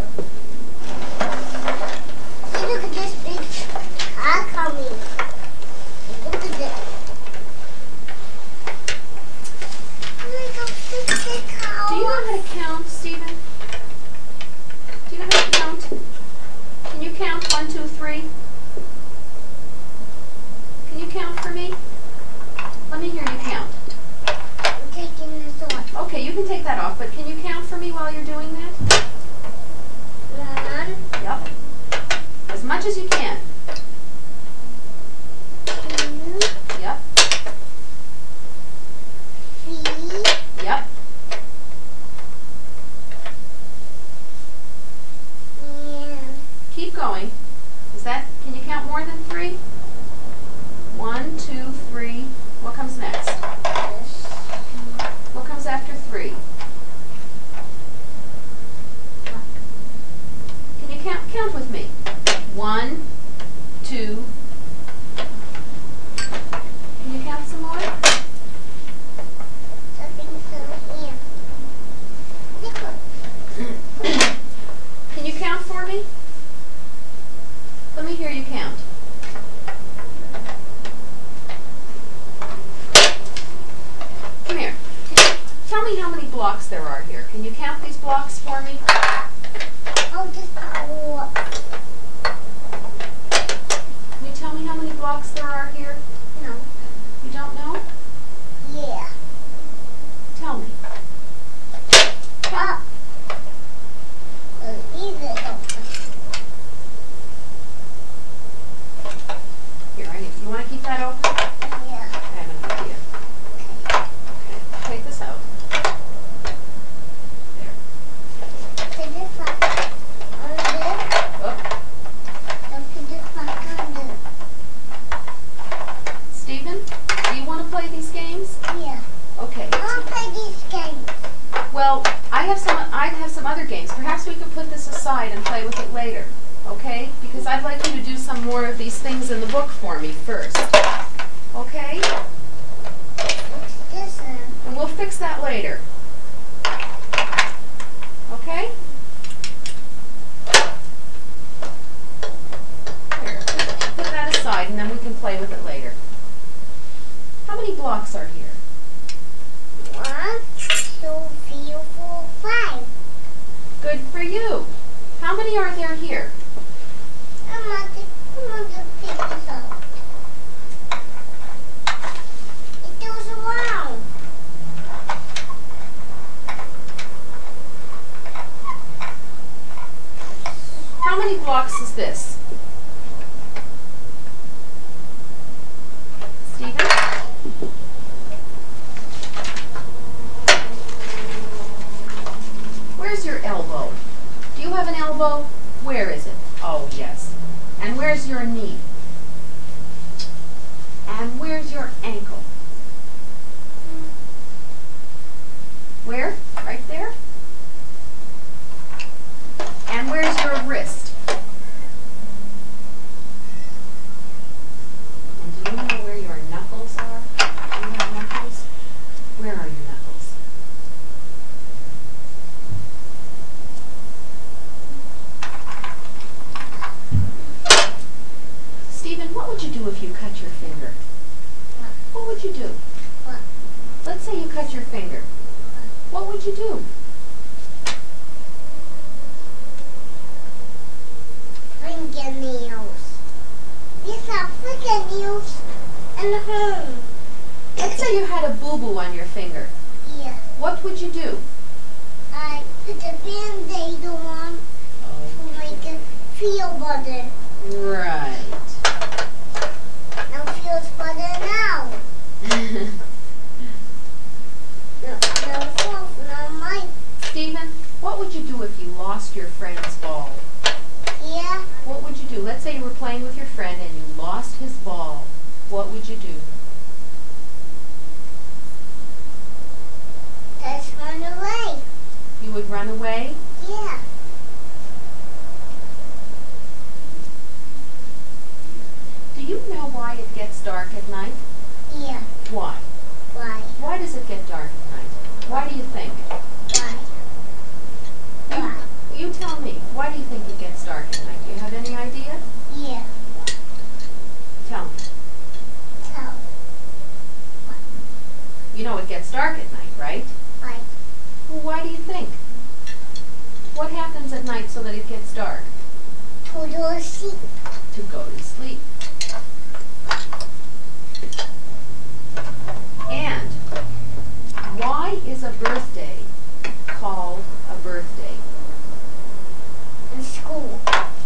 See, look at this big car coming. Look at this. Look at this big car. Do you know how to count, Stephen? Do you know how to count? Can you count one, two, three? Can you count for me? Let me hear you count. I'm taking this off. Okay, you can take that off, but can you count for me while you're doing that? One, Yep. As much as you can. two, Yep. three, Yep. and Keep going. Is that, can you count more than three? One, two, three. What comes next? this. What comes after three? Can you count, count with me? One, two. Can you count some more? Something so here. Look what. Can you count for me? Let me hear you count. there are here. Can you count these blocks for me? Oh, just four. Can you tell me how many blocks there are here? No. You don't know? Yeah. Tell me. Up. Uh, these are open. Here, I need, you want to keep that open? Yeah. I have an idea. Okay, take this out. There. Put this back on this. Oh, Don't put this back on this. Stephen, do you want to play these games? Yeah. Okay. I want to play these games. Well, I have some. I have some other games. Perhaps we could put this aside and play with it later. Okay? Because I'd like you to do some more of these things in the book for me first. Okay? What's this one? And we'll fix that later. Okay? Here, put put that aside and then we can play with it later. How many blocks are here? One, two, three, four, five. Good for you. How many are there here? I'm going to, I'm going to pick this up. It goes around. How many blocks is this? Stephen? Where's your elbow? Do you have an elbow? Where is it? Oh, yes. And where's your knee? And where's your ankle? Where? Right there? And where's your wrist? And do you know where your knuckles are? Do you have knuckles? Where are your knuckles? Stephen, what would you do if you cut your finger? What would you do? What? Let's say you cut your finger. What would you do? Fingernails. These are fingernails and home. Let's say you had a boo-boo on your finger. Yeah. What would you do? I put the band-aid on to make it feel better. Right. Now it feels better now. No, no, no, no, my. Stephen, what would you do if you lost your friend's ball? Yeah. What would you do? Let's say you were playing with your friend and you lost his ball. What would you do? Let's run away. You would run away? Yeah. Do you know why it gets dark at night? Yeah. Why? Why? Why does it get dark at night? Why do you think? Why? Why? You tell me. Why do you think it gets dark at night? Do you have any idea? Yeah. Tell me. So. You know it gets dark at night, right? Why? Well, why do you think? What happens at night so that it gets dark? To do sleep. To go to sleep. And why is a birthday called a birthday? In school.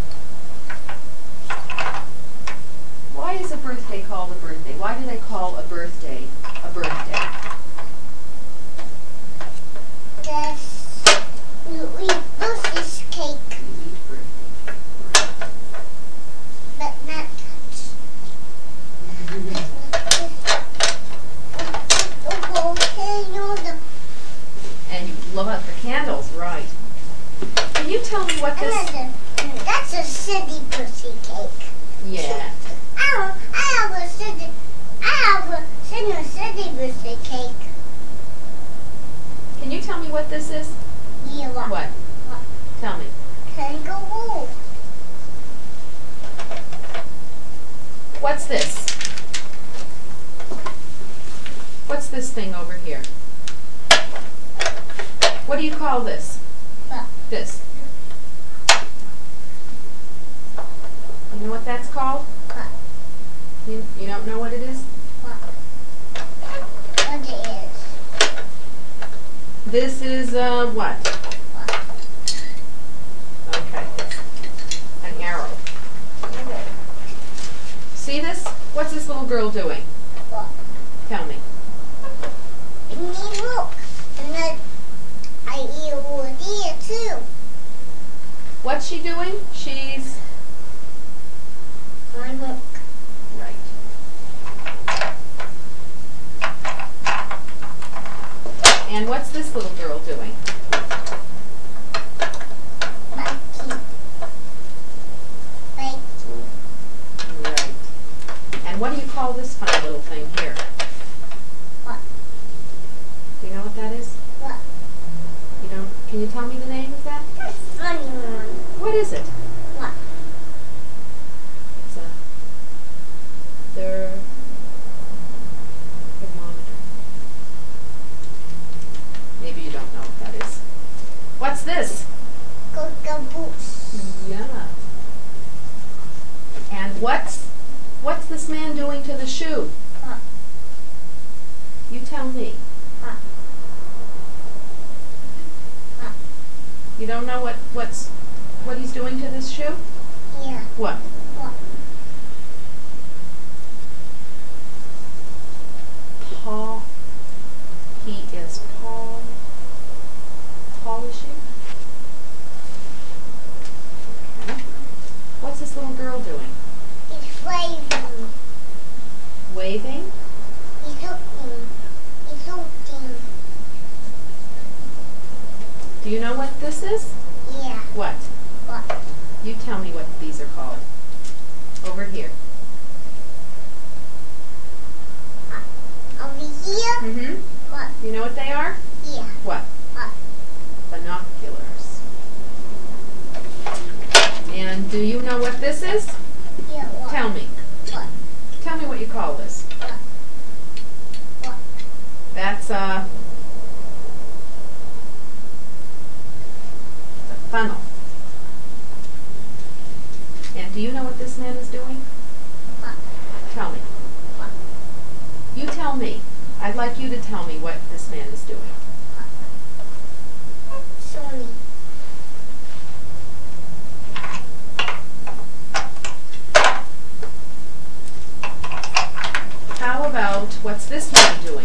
Why is a birthday called a birthday? Why do they call a birthday a birthday? That's. You eat birthday cake, You eat birthday cake. but not touch. And you blow out the candles, right. Can you tell me what this... That's a city birthday cake. Yeah. I have, I have a city, I have a city, city birthday cake. Can you tell me what this is? Yeah, what? What? What? Tell me. Kangaroo. What's this? What's this thing over here? you call this? What? This. You know what that's called? What? You, you don't know what it is? What? What it is? This is uh, what? What? Okay. An arrow. See this? What's this little girl doing? What? Tell me. And then look. And then I eat over there too. What's she doing? She's I look. right. And what's this little girl doing? Biking. Biking. Right. And what do you call this funny little thing here? What? Do you know what that is? What? You don't? Can you tell me the name of that? That's funny one. What is it? What? It's a ther thermometer. Maybe you don't know what that is. What's this? Coca-Boost. Yeah. And what's what's this man doing to the shoe? What? You tell me. What? What? You don't know what what's what he's doing to this shoe? Yeah. What? What? Paul. He is Paul. Polishing. Okay. What's this little girl doing? It's waving. Waving. It's looking. It's looking. Do you know what this is? Yeah. What? What? You tell me what these are called. Over here. Over here? Mm-hmm. What? You know what they are? Yeah. What? What? Binoculars. And do you know what this is? Yeah. What? Tell me. What? Tell me what you call this. What? What? That's uh, a funnel. And do you know what this man is doing? What? Tell me. What? You tell me. I'd like you to tell me what this man is doing. Sony. How about what's this man doing?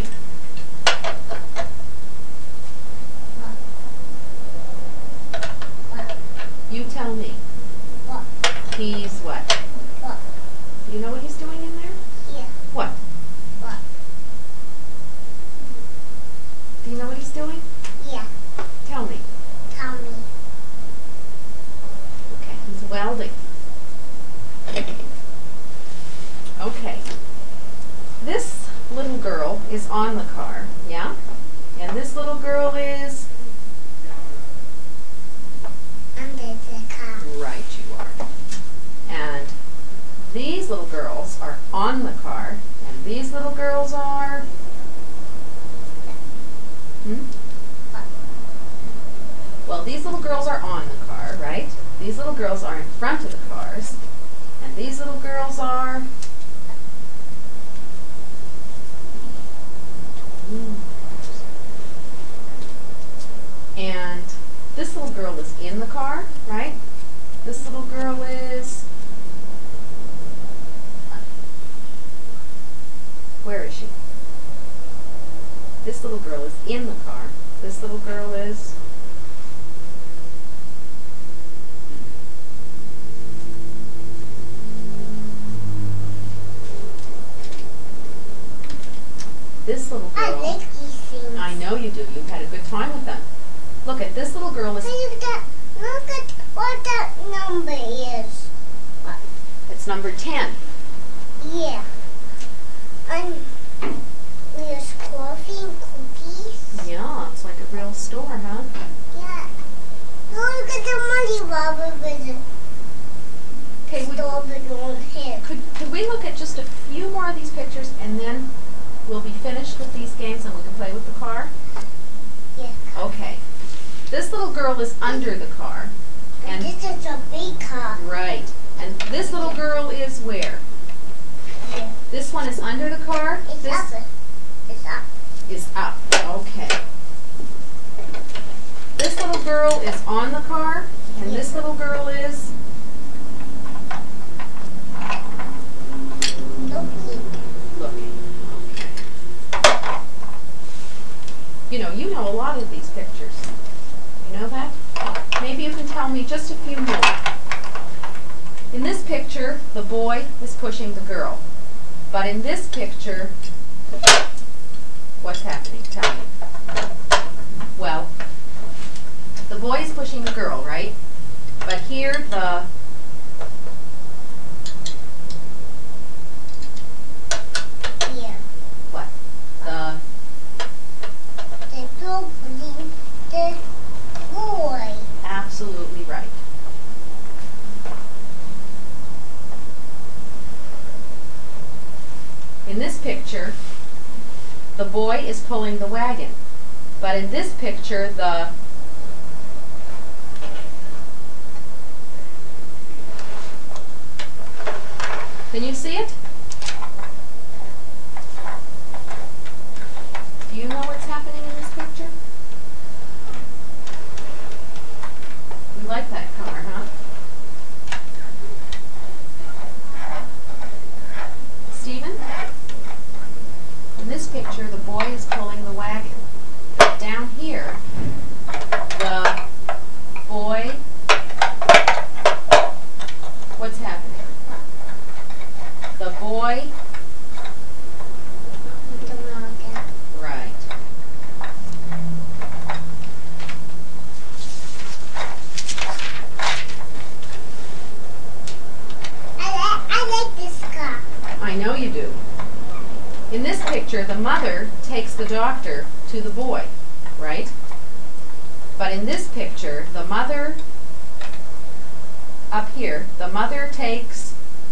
What? You tell me. What? He's what? What? Do you know what he's doing in there? Yeah. What? What? Do you know what he's doing? Yeah. Tell me. Tell me. Okay, he's welding. Okay. This little girl is on the car, yeah? And this little girl is Under the car. right, you are. And these little girls are on the car, and these little girls are hmm? Well, these little girls are on the car, right? These little girls are in front of the cars, and these little girls are and this little girl is in the car, right? This little girl is where is she? This little girl is in the car. This little girl is this little I girl. like these things. I know you do. You've had a good time with them. Look at this little girl is. Look at, look at what that number is. What? It's number ten. Yeah. And there's coffee and cookies. Yeah, it's like a real store, huh? Yeah. Look at the money robber with the Okay, we, store balloon here. could could we look at just a few more of these pictures and then we'll be finished with these games and we can play with the car? Yeah. Okay. this little girl is under the car. And And this is a big car. right. And this little girl is where? Yeah. This one is under the car. It's This up. It's up. is up. Okay. This little girl is on the car, and this little girl is Looking. looking. Okay. You know, you know a lot of these pictures. You know that? Maybe you can tell me just a few more. In this picture, the boy is pushing the girl. But in this picture, what's happening? Tell me. Well, the boy is pushing the girl, right? But here the Here. what? The The girl pulling the boy. absolutely right. In this picture, the boy is pulling the wagon. But in this picture, the Can you see it? Do you know what's happening in this picture? You like that color, huh? Stephen? In this picture, the boy is pulling the wagon. But down here, the boy, what's happening? The boy, The wagon. right. I like, I like this car. I know you do. In this picture, the mother takes the doctor to the boy, right? But in this picture, the mother, up here, the mother takes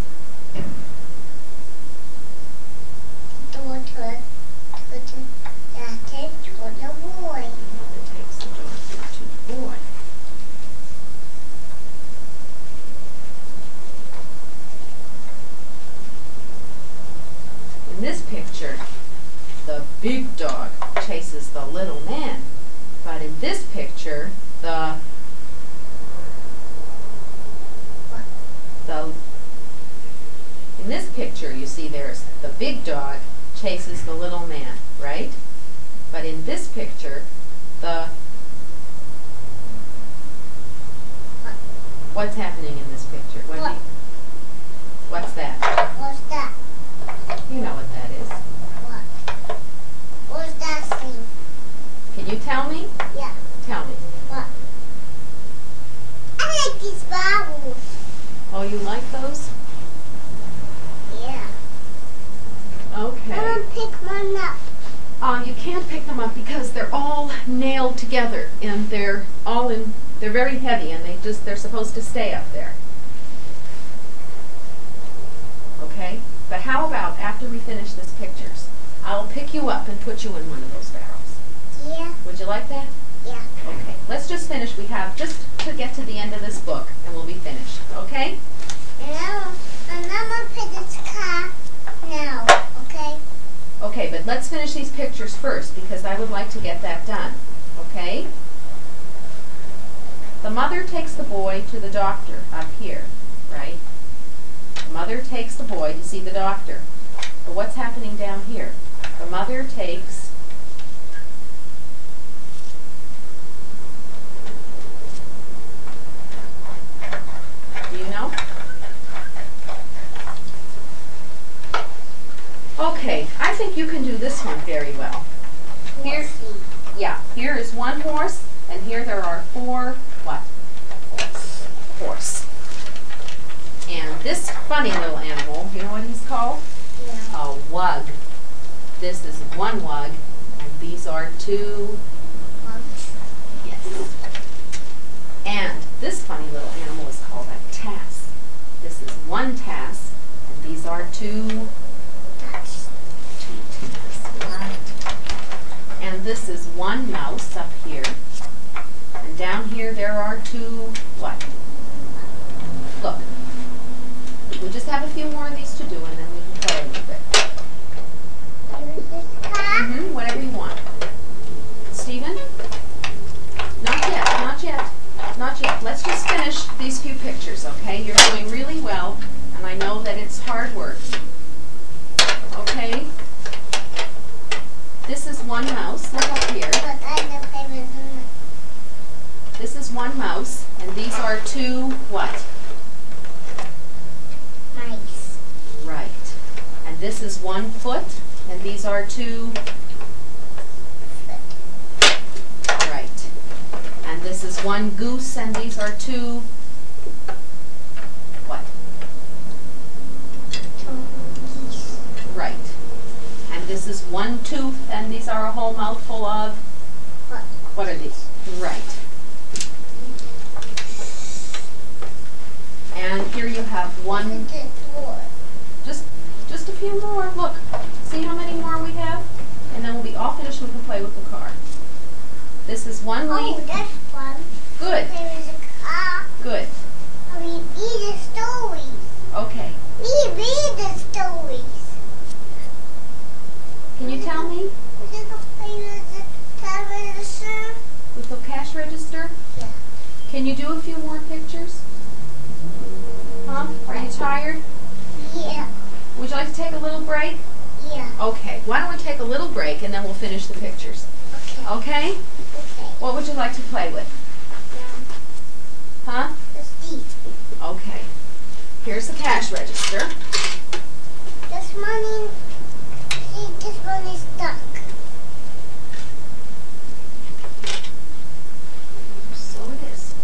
Daughter to the daddy to the boy. mother takes the doctor to the boy. In this picture, the big dog chases the little man. But in this picture, the the in this picture, you see there's the big dog chases the little man, right? But in this picture, the what's happening in this picture? What do What? you, what's that? What's that? You know what that is. What? What's that thing? Can you tell me? Yeah. Tell me. What? I like these bubbles. Oh, you like those? Yeah. Okay. I'm gonna pick one up. Uh, you can't pick them up because they're all nailed together and they're all in, they're very heavy and they just, they're supposed to stay up there. Okay? But how about after we finish these pictures, I'll pick you up and put you in one of those barrels. Yeah. Would you like that? Yeah. Okay. Let's just finish. We have just to get to the end of this book and we'll be finished. Okay? And I'm, and I'm gonna pick this car now. Okay. Okay, but let's finish these pictures first because I would like to get that done. Okay? The mother takes the boy to the doctor up here, right? The mother takes the boy to see the doctor. But what's happening down here? The mother takes Do you know? Okay, I think you can do this one very well. Here, Horsey. yeah, here is one horse, and here there are four, what? Horse. Horse. And this funny little animal, you know what he's called? Yeah. A wug. This is one wug, and these are two, Horse. yes. And this funny little animal is called a tass. This is one tass, and these are two, That's two tass. right. And this is one mouse up here, and And down here there are two, what? Look. We just have a few more of these to do and then we can play a little bit. There is this car. Mm-hmm, whatever you want. Stephen? Not yet, not yet, not yet. Let's just finish these few pictures, okay? You're doing really well, and I know that it's hard work. Okay? This is one mouse. Look up here. But I never play with him. This is one mouse, and these are two what? Mice. Right. And this is one foot, and these are two. Right. And this is one goose, and these are two. What? Geese. Right. And this is one tooth, and these are a whole mouthful of. What? What are these? Right. And here you have one. The door. Just, just a few more. Look. See how many more we have? And then we'll be all finished and we can play with the car. This is one Oh, leaf. that's fun. Good. There is a car. Good. We read the stories. Okay. We read the stories. Can you tell me We can play with the television. with the cash register? Yeah. Can you do a few more pictures? Huh? Are you tired? Yeah. Would you like to take a little break? Yeah. Okay. Why don't we take a little break and then we'll finish the pictures? Okay. Okay? Okay. What would you like to play with? Huh? The Steve. Okay. Here's the cash register. This money. See, this one is stuck. So it is.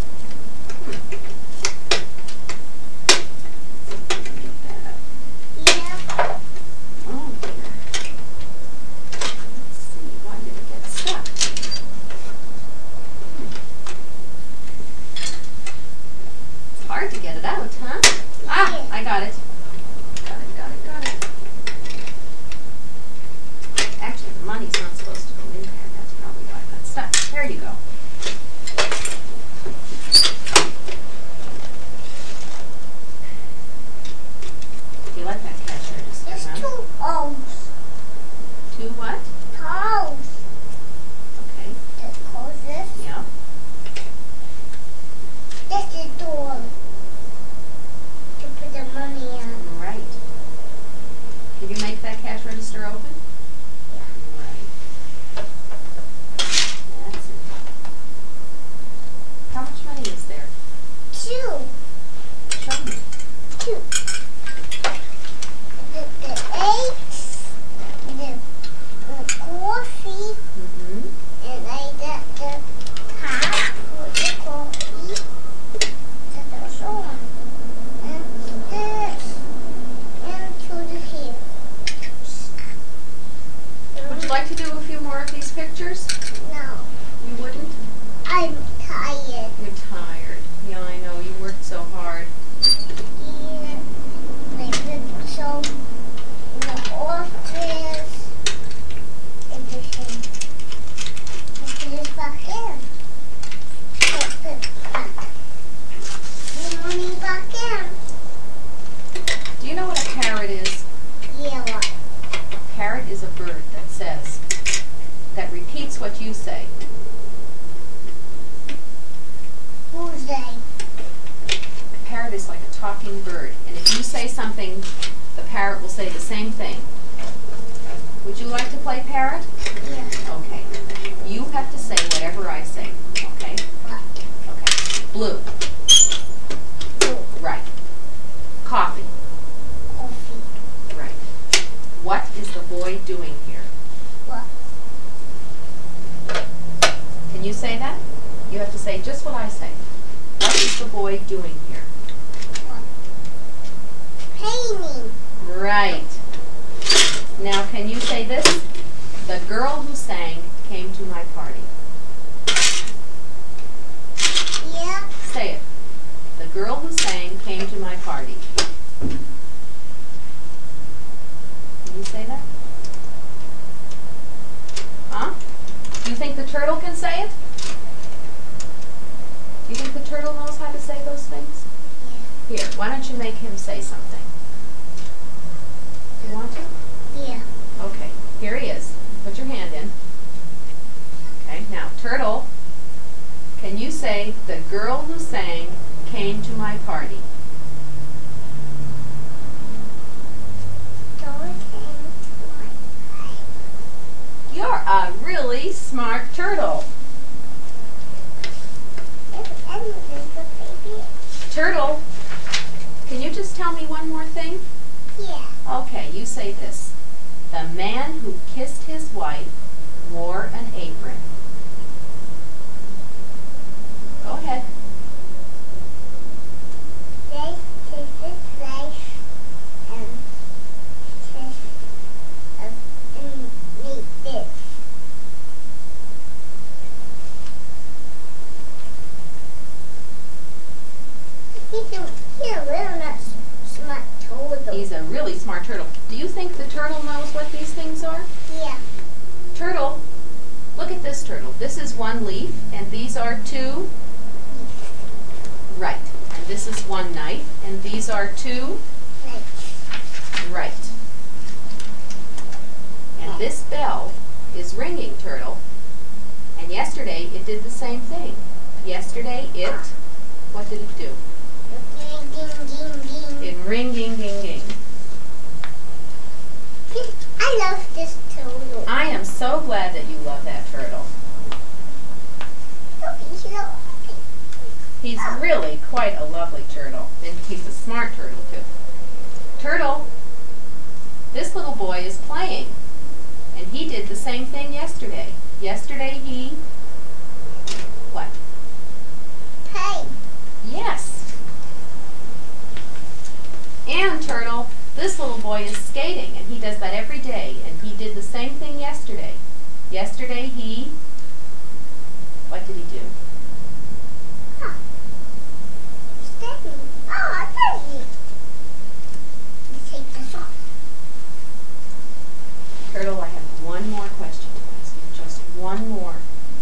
Get that up. Yeah. Oh dear. Let's see, why did it get stuck? It's hard to get it out, huh? Ah, I got it. Got it, got it, got it. Actually, the money's not supposed to go in there. That's probably why it got stuck. There you go. You like that cash register, There's huh? two O's. Two what? Toes. Okay. Let's close this. Yeah. This is door. To put the money in. Right. Can you make that cash register open? Yeah. Right. That's it. How much money is there? Two. Show me. Two. The, the eggs. The, the coffee. Mm-hmm. And I got the pot with the coffee. That's also one. And this. And to the here. Would you like to do a few more of these pictures? No. You wouldn't? I'm tired. You're tired. Yeah, I know. You worked so hard. And I put some in the office. Everything. I put this back in. Put it back. The money back in. Do you know what a parrot is? Yeah, what? A parrot is a bird that says, that repeats what you say. Who's they? A parrot is like a talking bird, and if you say something, the parrot will say the same thing. Would you like to play parrot? Yeah. Okay. You have to say whatever I say, okay? What? Okay. Blue. Blue. Right. Coffee. Coffee. Right. What is the boy doing here? What? Can you say that? You have to say just what I say. What is the boy doing here? What? Painting. Right. Now, can you say this? The girl who sang came to my party. Yeah. Say it. The girl who sang came to my party. Can you say that? Huh? Do you think the turtle can say it? think the turtle knows how to say those things? Yeah. Here, why don't you make him say something? You want to? Yeah. Okay, here he is. Put your hand in. Okay, now, turtle, can you say, the girl who sang came to my party? You're a really smart turtle. Turtle, can you just tell me one more thing? Yeah. Okay, you say this. The man who kissed his wife wore an apron. Go ahead. This is this life and this and make this. He's a, he's a real not smart turtle. He's a really smart turtle. Do you think the turtle knows what these things are? Yeah. Turtle, look at this turtle. This is one leaf, and these are two. Right. And this is one knife, and these are two. Like, Right. And this bell is ringing, turtle. And yesterday it did the same thing. Yesterday it, what did it do? ding, ding, ding, ding. It ring, ding, ding, ding. I love this turtle. I am so glad that you love that turtle. He's really quite a lovely turtle, and he's a smart turtle too. Turtle, this little boy is playing, and he did the same thing yesterday. Yesterday he, what? Hey. Yes. And turtle, this little boy is skating, and he does that every day, and he did the same thing yesterday. Yesterday he, what did he do? Huh. Steady. Oh, I got you. Let's take this off. Turtle, I have one more question to ask you. Just one more.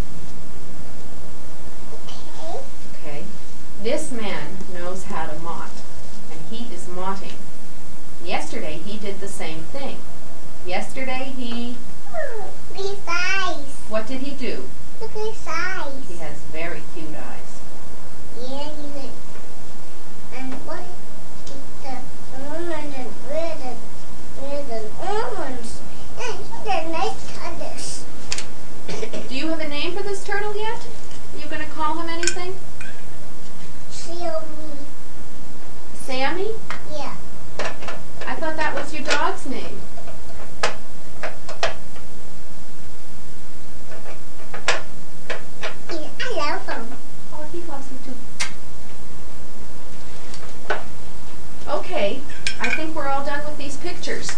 Okay. Okay. This man knows how to mott, and he is motting. Yesterday he did the same thing. Yesterday he, Oh, look at his eyes. what did he do? Look at his eyes. He has very cute eyes. Yeah, he did. And what is the almond and red and red and almonds? And he did nice colors. Do you have a name for this turtle yet? Are you going to call him anything? Show me. Sammy? Yeah. I thought that was your dog's name. Yeah, I love him. Oh, he loves you too. Okay, I think we're all done with these pictures.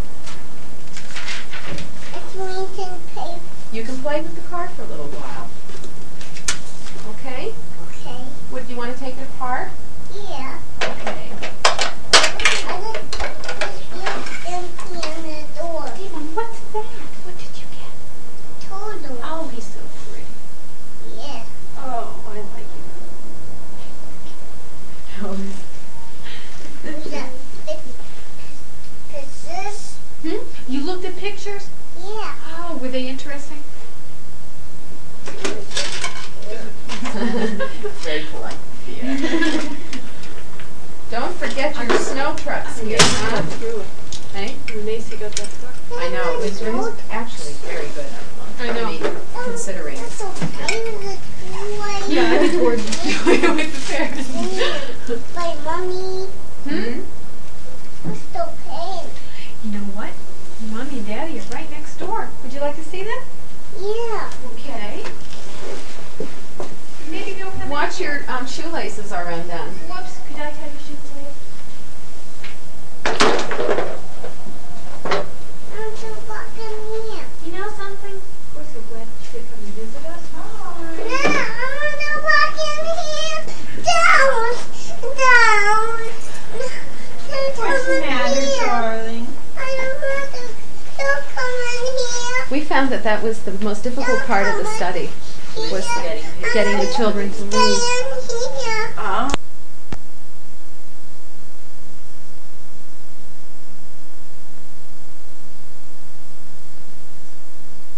It's me to play. You can play with the card for a little while. Okay? Okay. Would you want to take it apart? Yeah. Okay. I just, just feel empty on the door. Stephen, what's that? What did you get? Turtle. Oh, he's so pretty. Yeah. Oh, I like him. Who's that? Pictures? Hmm? You looked at pictures? Yeah. Oh, were they interesting? Very polite. Yeah. Don't forget your snow trucks here, huh? Through it. Hey? Macy got that stuff. I know, it's really actually very good. I know. mean, considering. That's okay with the toy. Yeah, I just ordered with the parents. My mommy. Hmm? What's the pain? You know what? Mommy and Daddy are right next door. Would you like to see them? Yeah. Okay. Maybe they'll have. Watch your um, shoelaces are undone. Whoops. Could I have your shoes, please? I'm so fucking here. You know something? We're so glad that you could come and visit us. No, Hi. I'm so fucking here. Down. Down. Don't What's come the in matter, here. darling? I don't want to. Don't come in here. We found that that was the most difficult part of the study, was Here. getting the children to Stay leave. in here. Ah.